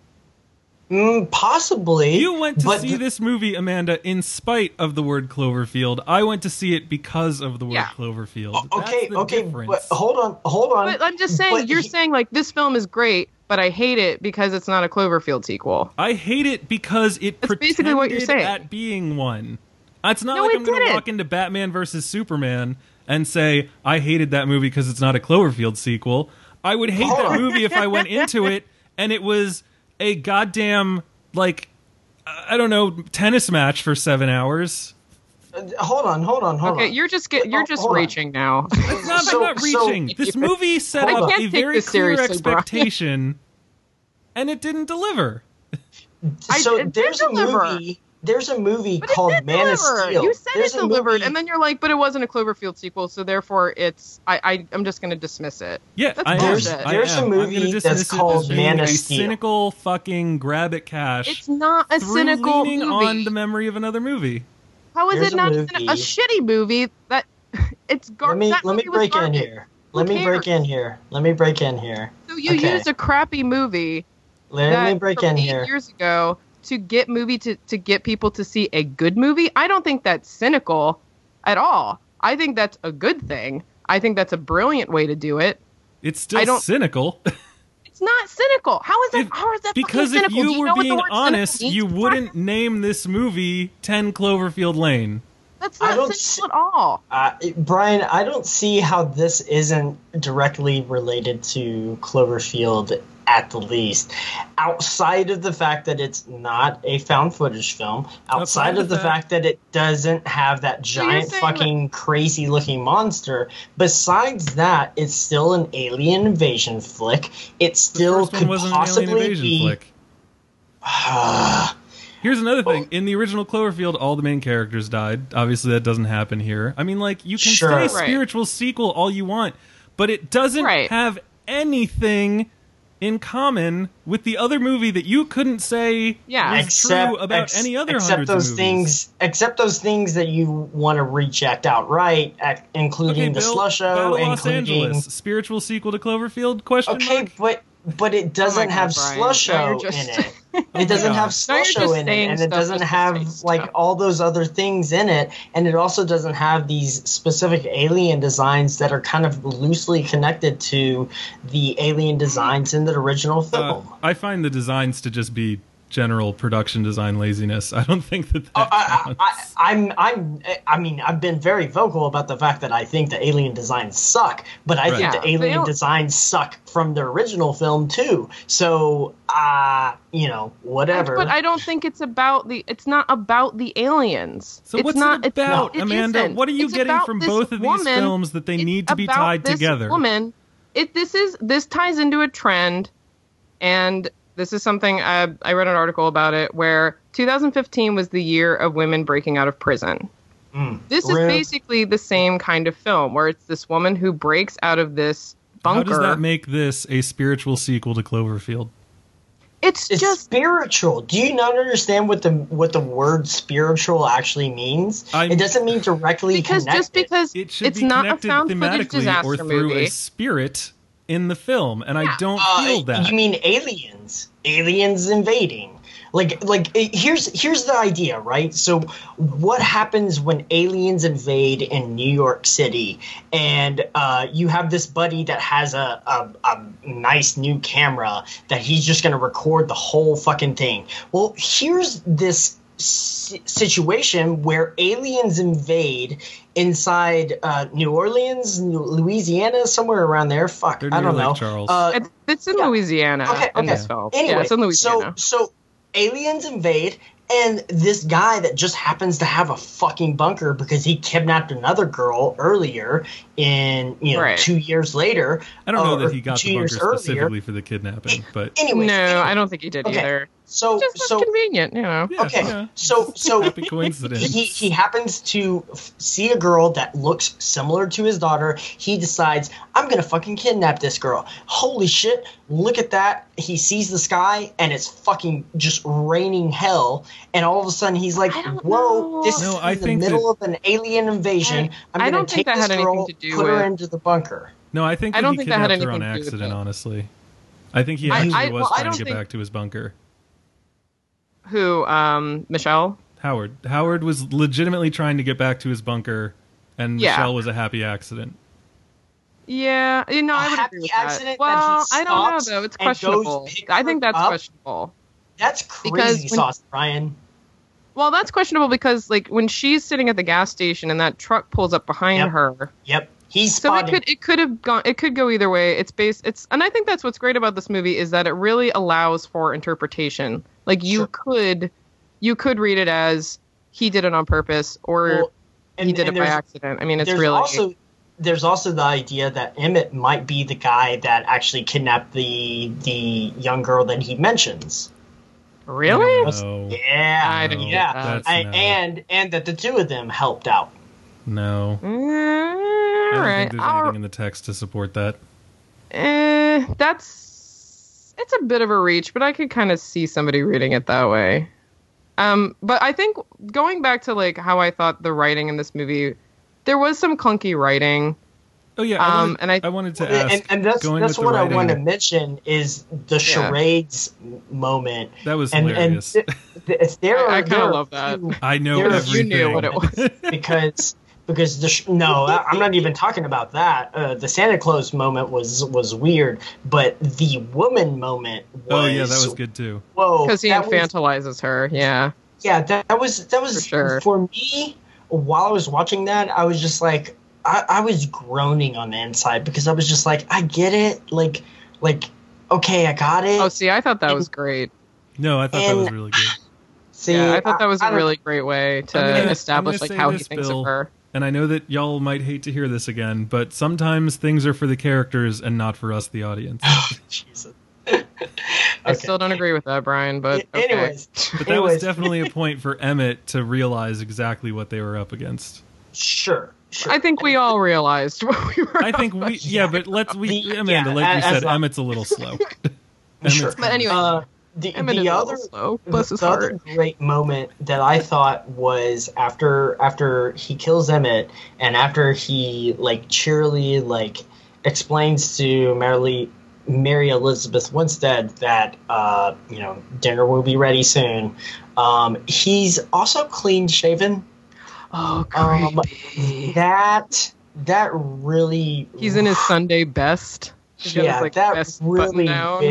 Possibly. You went to but see this movie, Amanda, in spite of the word Cloverfield. I went to see it because of the word Cloverfield. Okay, That's the okay, difference. but hold on. But I'm just saying, you're saying, like, this film is great, but I hate it because it's not a Cloverfield sequel. I hate it because it That's basically what you're pretended saying. at being one. It's not No, like it I'm going to didn't. walk into Batman versus Superman and say, I hated that movie because it's not a Cloverfield sequel. I would hate that movie if I went into it and it was a goddamn, like, I don't know, tennis match for 7 hours. Hold on. Okay, you're just hold on. reaching now. I'm not reaching. This movie set I up can't a take very this clear seriously, Brian. expectation, and it didn't deliver. So it did deliver. There's a movie But it called did Man of deliver. Steel. You said There's it a delivered, movie- and then you're like, but it wasn't a Cloverfield sequel, so therefore I'm just going to dismiss it. Yeah, That's I am. bullshit. I There's am. a I'm gonna movie dismiss that's it called as being Man of a Steel. cynical fucking grab at cash. It's not a through cynical leaning movie. on the memory of another movie. How is There's it not a a movie- shitty movie that it's garbage? Let me break in here. Let me break in here. So you Okay. used a crappy movie Let me break from in 8 here. years ago to get people to see a good movie. I don't think that's cynical at all. I think that's a good thing. I think that's a brilliant way to do it. It's I still don't- cynical. It's not cynical. How is that? How is that Because fucking if cynical? Do you were know what the being word cynical honest, means, you Brian? wouldn't name this movie 10 Cloverfield Lane. That's I not don't cynical at all. Brian, I don't see how this isn't directly related to Cloverfield at the least. Outside of the fact that it's not a found footage film, outside of the fact that it doesn't have that giant saying fucking crazy looking monster, besides that, it's still an alien invasion flick. It still First one could wasn't an alien possibly invasion be flick. Here's another thing. In the original Cloverfield, all the main characters died. Obviously, that doesn't happen here. I mean, like, you can Sure. say Right. spiritual sequel all you want, but it doesn't have anything in common with the other movie that you couldn't say was true about any other hundreds of movies. Except those things that you want to reject outright, including the Bill, Slush Show, Battle of Los including Angeles, spiritual sequel to Cloverfield? Question mark? but it doesn't God, have Brian. Slush Now Show you're just- in it. It doesn't have Slush you're Show just in it, saying and it stuff doesn't just to have say like stuff. all those other things in it, and it also doesn't have these specific alien designs that are kind of loosely connected to the alien designs in the original film. I find the designs to just be general production design laziness. I don't think that I mean, I've been very vocal about the fact that I think the alien designs suck, but I think the alien designs suck from the original film too. So, whatever. But I don't think it's about it's not about the aliens. So what's it about, Amanda? What are you getting from both of these films that they need to be tied together? This ties into a trend, and this is something I read an article about it where 2015 was the year of women breaking out of prison. This is basically the same kind of film where it's this woman who breaks out of this bunker. How does that make this a spiritual sequel to Cloverfield? It's just spiritual. Do you not understand what the word spiritual actually means? It doesn't mean directly connected. Just because it's not a found footage disaster or through movie. A spirit in the film, and I don't feel that. You mean aliens? Aliens invading? Here's the idea, right? So what happens when aliens invade in New York City, and you have this buddy that has a nice new camera that he's just going to record the whole fucking thing. Well, here's this situation where aliens invade inside New Orleans, Louisiana, somewhere around there. Fuck, I don't know. Charles. It's in Louisiana. Okay. In this film. Anyway, it's in Louisiana. So aliens invade, and this guy that just happens to have a fucking bunker because he kidnapped another girl earlier in 2 years later. I don't know that he got the bunker specifically for the kidnapping, but I don't think he did either. So convenient, Yeah, okay. Yeah. So happy coincidence. He happens to see a girl that looks similar to his daughter. He decides, I'm gonna fucking kidnap this girl. Holy shit! Look at that. He sees the sky and it's fucking just raining hell. And all of a sudden he's like, "Whoa! This is in the middle of an alien invasion. I'm gonna take this girl, put her into the bunker." No, I think he kidnapped her on accident. Honestly, I think he actually was trying to get back to his bunker. Who, Michelle? Howard was legitimately trying to get back to his bunker, and Michelle was a happy accident. Yeah, I would agree with that. Well, I don't know, though. It's questionable. I think that's questionable. That's crazy sauce, Brian. Well, that's questionable because, when she's sitting at the gas station and that truck pulls up behind her. Yep. He's spotting. So it could have gone. It could go either way. And I think that's what's great about this movie is that it really allows for interpretation. You could read it as he did it on purpose or he did it by accident. I mean, there's also the idea that Emmett might be the guy that actually kidnapped the young girl that he mentions. Really? No. Yeah. I didn't get that. And that the two of them helped out. No. I don't think there's anything in the text to support that. It's a bit of a reach, but I could kind of see somebody reading it that way. But I think going back to how I thought the writing in this movie, there was some clunky writing. Oh yeah, I wanted to ask, and that's what I want to mention is the charades moment. That was hilarious. I kind of love that. I know everything. You knew what it was because I'm not even talking about that. The Santa Claus moment was weird, but the woman moment was. That was good too. Whoa, because he infantilizes her. Yeah. Yeah, that was for sure. For me. While I was watching that, I was just like, I was groaning on the inside because I was just like, I get it, okay, I got it. Oh, see, I thought that was great. No, I thought that was really good. See, I thought that was a really great way to establish how he thinks of her. And I know that y'all might hate to hear this again, but sometimes things are for the characters and not for us, the audience. Oh, Jesus. I still don't agree with that, Brian, but okay. Anyways. But that was definitely a point for Emmett to realize exactly what they were up against. Sure. I think we all realized what we were but Amanda, like you said, Emmett's a little slow. Sure. But anyway, the other great moment that I thought was after he kills Emmett and after he cheerily explains to Mary Elizabeth Winstead that dinner will be ready soon. He's also clean shaven. Oh, creepy. That really. He's in his Sunday best. That really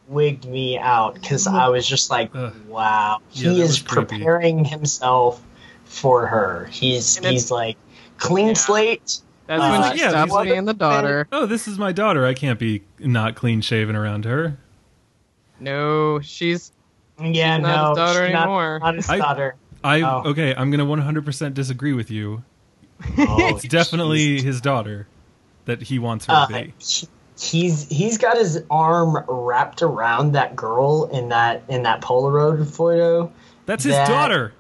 wigged me out because I was just like, wow, he is preparing himself for her. He's like clean slate. That's when she stops being the daughter. Oh, this is my daughter. I can't be not clean shaven around her. No, she's not his daughter anymore. Not his daughter. Okay, I'm going to 100% disagree with you. It's definitely his daughter that he wants her to be. He's got his arm wrapped around that girl in that Polaroid photo. That's his daughter.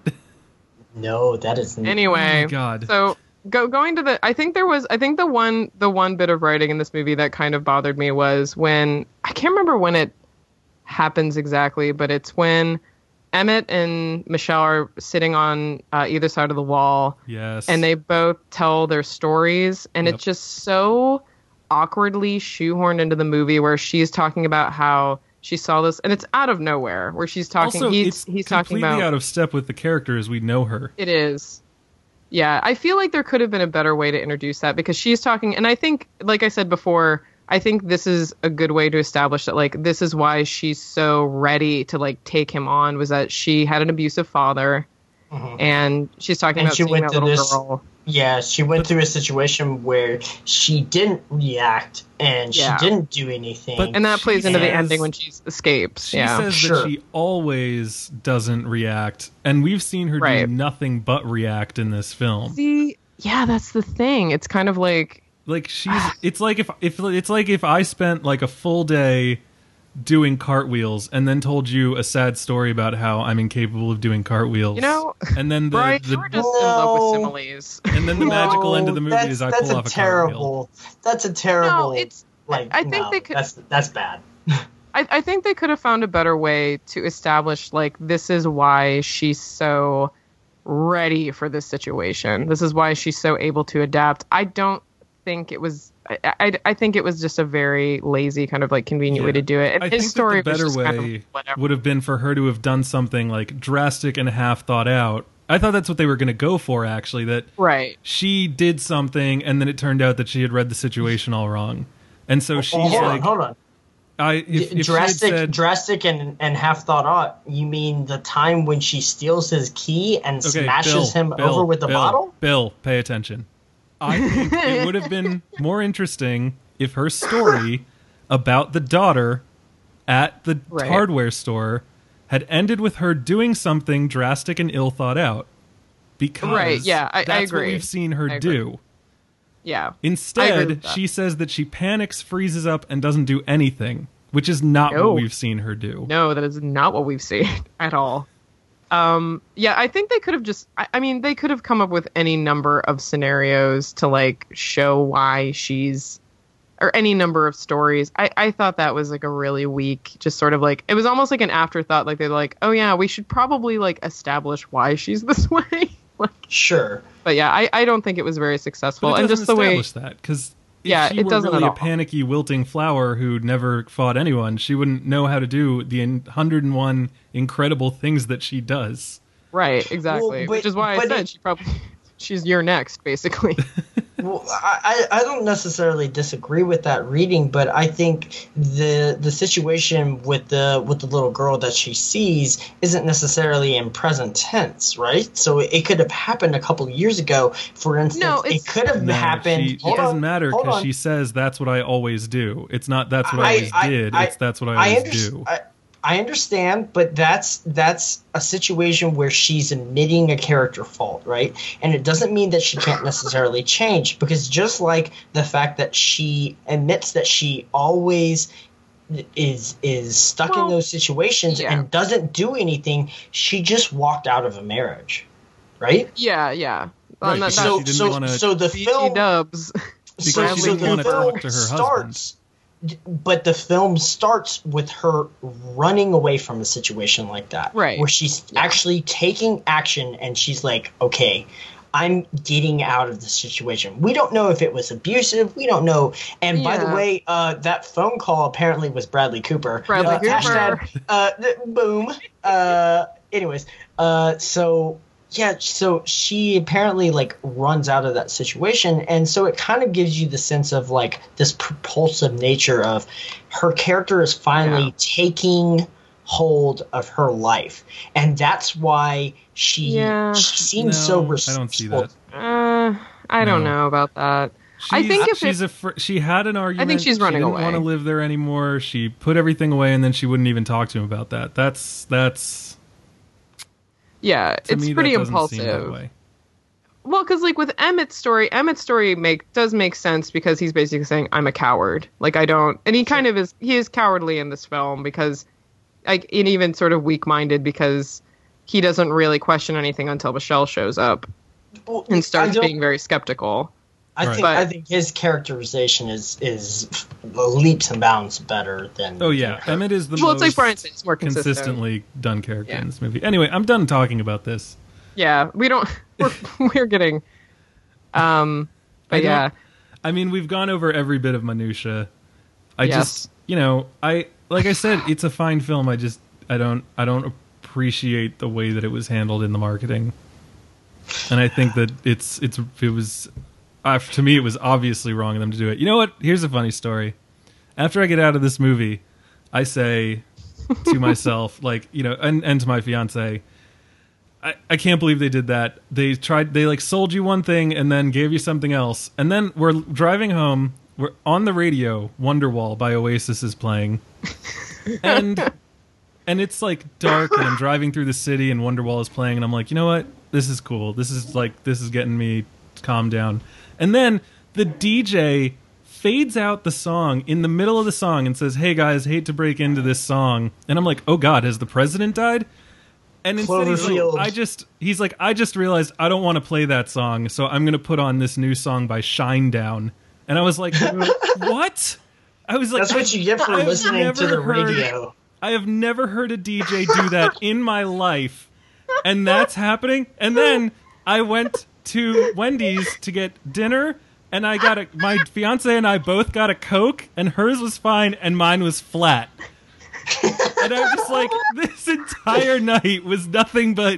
No, that is not. Anyway, oh my God. So going to the the one bit of writing in this movie that kind of bothered me was when, I can't remember when it happens exactly, but it's when Emmett and Michelle are sitting on either side of the wall. Yes. And they both tell their stories, and it's just so awkwardly shoehorned into the movie where she's talking about how she saw this, and it's out of nowhere, where she's talking. Also, he's it's talking about completely out of step with the character as we know her. It is. Yeah, I feel like there could have been a better way to introduce that, because she's talking, and I think, like I said before, I think this is a good way to establish that, like, this is why she's so ready to, like, take him on, was that she had an abusive father, and she's talking about seeing that little girl. Yeah, she went through a situation where she didn't react, and she didn't do anything. And that plays into the ending when she escapes. She says that she always doesn't react, and we've seen her do nothing but react in this film. See, yeah, that's the thing. It's kind of like it's like if I spent like a full day doing cartwheels and then told you a sad story about how I'm incapable of doing cartwheels. You know, and then Brian, you were just in love with similes. And then the magical end of the movie is I pull off a cartwheel. That's a terrible. No, it's I think they could. That's bad. I think they could have found a better way to establish, like, this is why she's so ready for this situation. This is why she's so able to adapt. I don't think it was. I think it was just a very lazy, kind of like convenient way to do it. And his story the better was just way kind of would have been for her to have done something like drastic and half thought out. I thought that's what they were going to go for, actually. That she did something, and then it turned out that she had read the situation all wrong, and so she's hold on. If drastic and half thought out. You mean the time when she steals his key and smashes him over with the bottle? Bill, pay attention. I think it would have been more interesting if her story about the daughter at the hardware store had ended with her doing something drastic and ill thought out. Because I that's agree. what we've seen her do. Yeah. Instead, she says that she panics, freezes up, and doesn't do anything, which is not what we've seen her do. No, that is not what we've seen at all. I think they could have just, they could have come up with any number of scenarios to, like, show why she's, or any number of stories. I thought that was, like, a really weak, just sort of like, it was almost like an afterthought. Like, they're like, oh yeah, we should probably, like, establish why she's this way. Like, sure. But yeah, I don't think it was very successful. But it and doesn't just the way, establish that, because it were doesn't really at a panicky, wilting flower who never fought anyone, she wouldn't know how to do the 101 incredible things that she does. Right, exactly. Which is why I said she's your next, basically. Well, I don't necessarily disagree with that reading, but I think the situation with the little girl that she sees isn't necessarily in present tense, right? So it could have happened a couple of years ago. For instance, it could have happened. It doesn't matter because she says that's what I always do. It's not that's what I always did. It's that's what I always do. I understand, but that's a situation where she's admitting a character fault, right? And it doesn't mean that she can't necessarily change, because just like the fact that she admits that she always is stuck in those situations and doesn't do anything, she just walked out of a marriage, right? Yeah. Right, So the film dubs. Because she didn't want to talk to her husband. But the film starts with her running away from a situation like that. Right. Where she's actually taking action, and she's like, okay, I'm getting out of the situation. We don't know if it was abusive. We don't know. And by the way, that phone call apparently was Bradley Cooper. Hashtag, boom. Anyways, so Yeah, so she apparently like runs out of that situation, and so it kind of gives you the sense of like this propulsive nature of her character is finally taking hold of her life, and that's why she seems so resourceful. I don't see that. I don't know about that. I think if she had an argument. I think she's running away. She didn't want to live there anymore. She put everything away, and then she wouldn't even talk to him about that. That's. Yeah, it's pretty impulsive. Well, because like with Emmett's story does make sense because he's basically saying I'm a coward. Like I don't, and he kind of is. He is cowardly in this film because, like, and even sort of weak-minded because he doesn't really question anything until Michelle shows up and starts being very skeptical. I think his characterization is leaps and bounds better than. Oh yeah, Emmett is the most it's like Brian said, it's more consistently done character in this movie. Anyway, I'm done talking about this. Yeah, we don't. We're getting. But yeah, I mean, we've gone over every bit of minutia. Just, like I said, it's a fine film. I don't appreciate the way that it was handled in the marketing, and I think that it was. To me, it was obviously wrong of them to do it. You know what? Here's a funny story. After I get out of this movie, I say to myself, like, and to my fiance, I can't believe they did that. They sold you one thing and then gave you something else. And then we're driving home. We're on the radio. Wonderwall by Oasis is playing. And it's like dark and I'm driving through the city and Wonderwall is playing. And I'm like, you know what? This is cool. This is getting me calmed down. And then the DJ fades out the song in the middle of the song and says, "Hey guys, hate to break into this song." And I'm like, "Oh God, has the president died?" And instead he's like, I just realized I don't want to play that song, so I'm going to put on this new song by Shinedown. And I was like, what? I was like, that's what you get for listening to the radio. I have never heard a DJ do that in my life, and that's happening. And then I went to Wendy's to get dinner, and my fiance and I both got a Coke, and hers was fine, and mine was flat. And I'm just like, this entire night was nothing but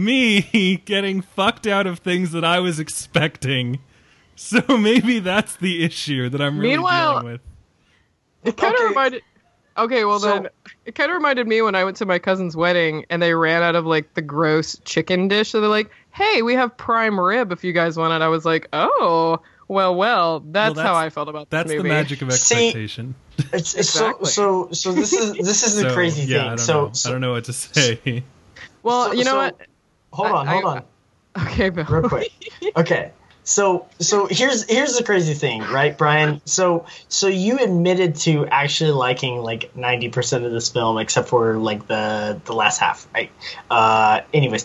me getting fucked out of things that I was expecting. So maybe that's the issue that I'm really dealing with. It kind of reminded... Okay, well then, it kind of reminded me when I went to my cousin's wedding and they ran out of like the gross chicken dish. So they're like, "Hey, we have prime rib if you guys want it." I was like, "Oh, well, that's how I felt about this movie." That's the magic of expectation. Exactly. So this is the crazy thing. I don't know what to say. Well, you know what? Hold on. Okay, Bill. Real quick. Okay. So here's the crazy thing, right, Brian? So you admitted to actually liking like 90% of this film, except for like the last half, right? Anyways,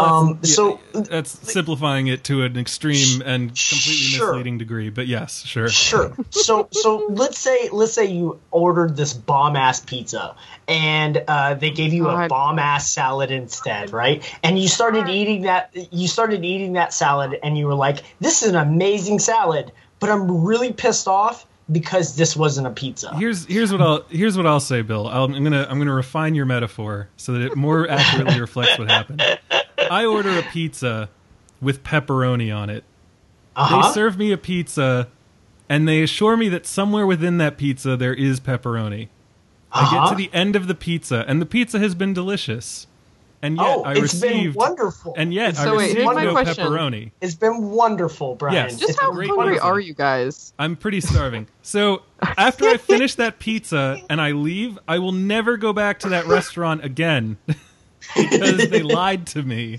that's simplifying it to an extreme and completely misleading degree. But yes, sure. So let's say you ordered this bomb ass pizza, and they gave you a bomb ass salad instead, right? And you started eating that. You started eating that salad, and you were like, "This is an amazing salad," but I'm really pissed off because this wasn't a pizza. Here's what I'll say, Bill. I'm gonna refine your metaphor so that it more accurately reflects what happened. I order a pizza with pepperoni on it. They serve me a pizza, and they assure me that somewhere within that pizza there is pepperoni. I get to the end of the pizza, and the pizza has been delicious. And yet I received been wonderful. And yet I received no pepperoni. It's been wonderful, Brian. Yes, just how hungry are you guys? I'm pretty starving. So after I finish that pizza and I leave, I will never go back to that restaurant again because they lied to me.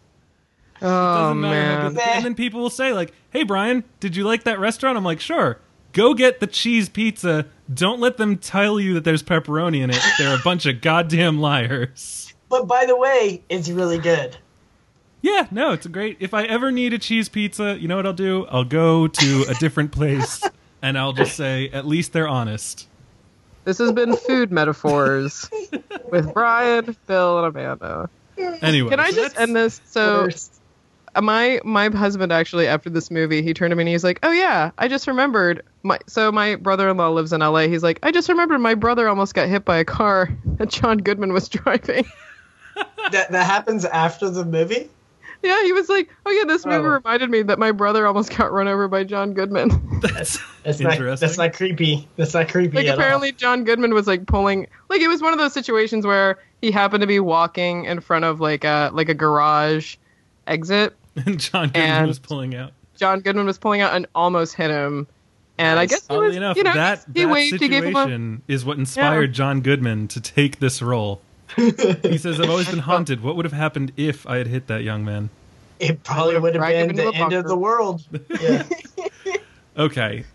Oh man! And then people will say like, "Hey Brian, did you like that restaurant?" I'm like, "Sure." Go get the cheese pizza. Don't let them tell you that there's pepperoni in it. They're a bunch of goddamn liars. But by the way, it's really good. Yeah, no, it's a great... If I ever need a cheese pizza, you know what I'll do? I'll go to a different place, and I'll just say, at least they're honest. This has been Food Metaphors with Brian, Phil, and Amanda. Anyway. Can I just end this? So... My husband actually, after this movie, he turned to me and he's like, "Oh yeah, I just remembered." My brother-in-law lives in LA. He's like, "I just remembered my brother almost got hit by a car that John Goodman was driving." That happens after the movie? Yeah, he was like, "Oh yeah, this movie Oh. reminded me that my brother almost got run over by John Goodman." That's That's interesting. not. That's not creepy. That's not creepy Like at apparently John Goodman was like pulling, like it was one of those situations where he happened to be walking in front of like a garage exit. And John Goodman And- was pulling out. John Goodman was pulling out and almost hit him. And I guess he Oddly was, enough, you know, that he waved to give him a, situation is what inspired John Goodman to take this role. He says, "I've always been haunted. What would have happened if I had hit that young man?" all. It probably would have dragged him been into the a end of bunker. the world. Yeah. Okay.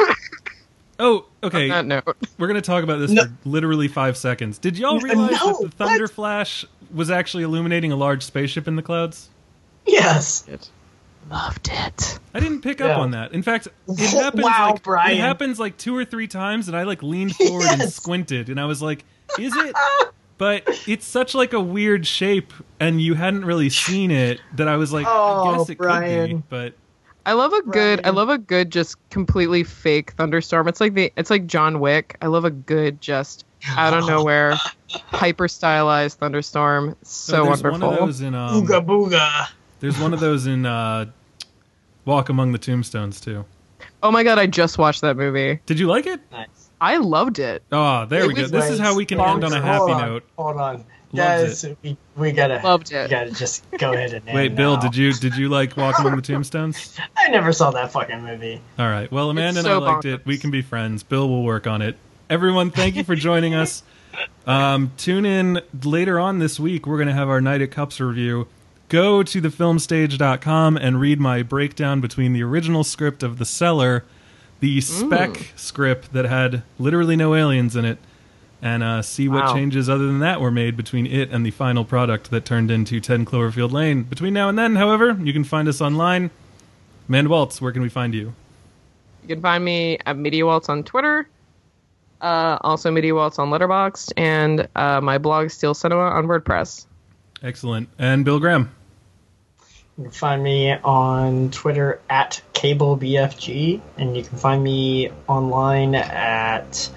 Okay. that note. We're going to talk about this No. for literally 5 seconds. Did y'all realize No, that the Thunder what? Flash was actually illuminating a large spaceship in the clouds? Yes. Loved it. I didn't pick up Yeah. on that. In fact, it happens Wow, like Brian. it happens like 2 or 3 times, and I like leaned forward and Yes. squinted, and I was like, "Is it?" But it's such like a weird shape, and you hadn't really seen it that I was like, Oh, "I guess it could be." Brian. But I love a good. I Brian. love a good, just completely fake thunderstorm. It's like John Wick. I love a good, just out of nowhere, hyper stylized thunderstorm. So there's wonderful. one of those in Booga booga. there's one of those in Walk Among the Tombstones too. Oh my god! I just watched that movie. Did you like it? Nice. I loved it. Oh, there It we go. was This is how we can end on a happy Hold on, note. Hold on. Loved Guys, we gotta Loved it. We gotta just go ahead and Wait, end Bill, now. did you like Walk Among the Tombstones? I never saw that fucking movie. All right. Well, Amanda and I so liked bonkers. it. We can be friends. Bill will work on it. Everyone, thank you for joining us. Tune in later on this week. We're going to have our Night at Cups review. Go to thefilmstage.com and read my breakdown between the original script of The Cellar, the spec script that had literally no aliens in it, and see what Wow. changes other than that were made between it and the final product that turned into 10 Cloverfield Lane. Between now and then, however, you can find us online. Amanda Waltz, where can we find you? You can find me at Media Waltz on Twitter. Also Media Waltz on Letterboxd, and my blog Steel Cinema on WordPress. Excellent. And Bill Graham. You can find me on Twitter at CableBFG, and you can find me online at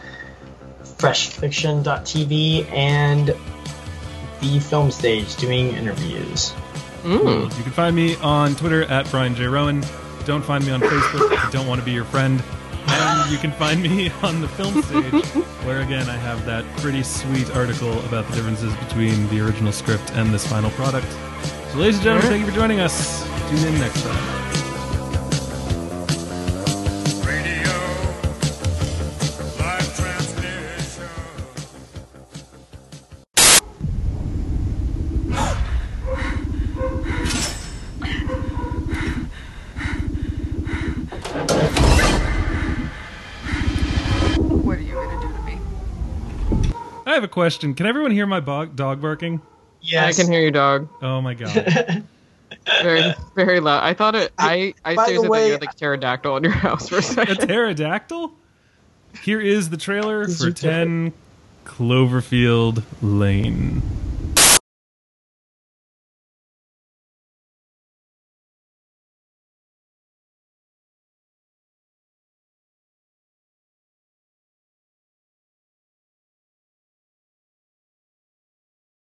freshfiction.tv and the Film Stage doing interviews. You can find me on Twitter at Brian J. Rowan. Don't find me on Facebook if I don't want to be your friend. And you can find me on the Film Stage, where again I have that pretty sweet article about the differences between the original script and this final product. So ladies and gentlemen, thank you for joining us. Tune in next time. What are you gonna do to me? I have a question. Can everyone hear my dog barking? Yes. I can hear you, dog. Oh my god. Very, very loud. I thought it. I By the seriously thought way- you had like a pterodactyl in your house for a A second. pterodactyl? Here is the trailer for you 10 Cloverfield Lane.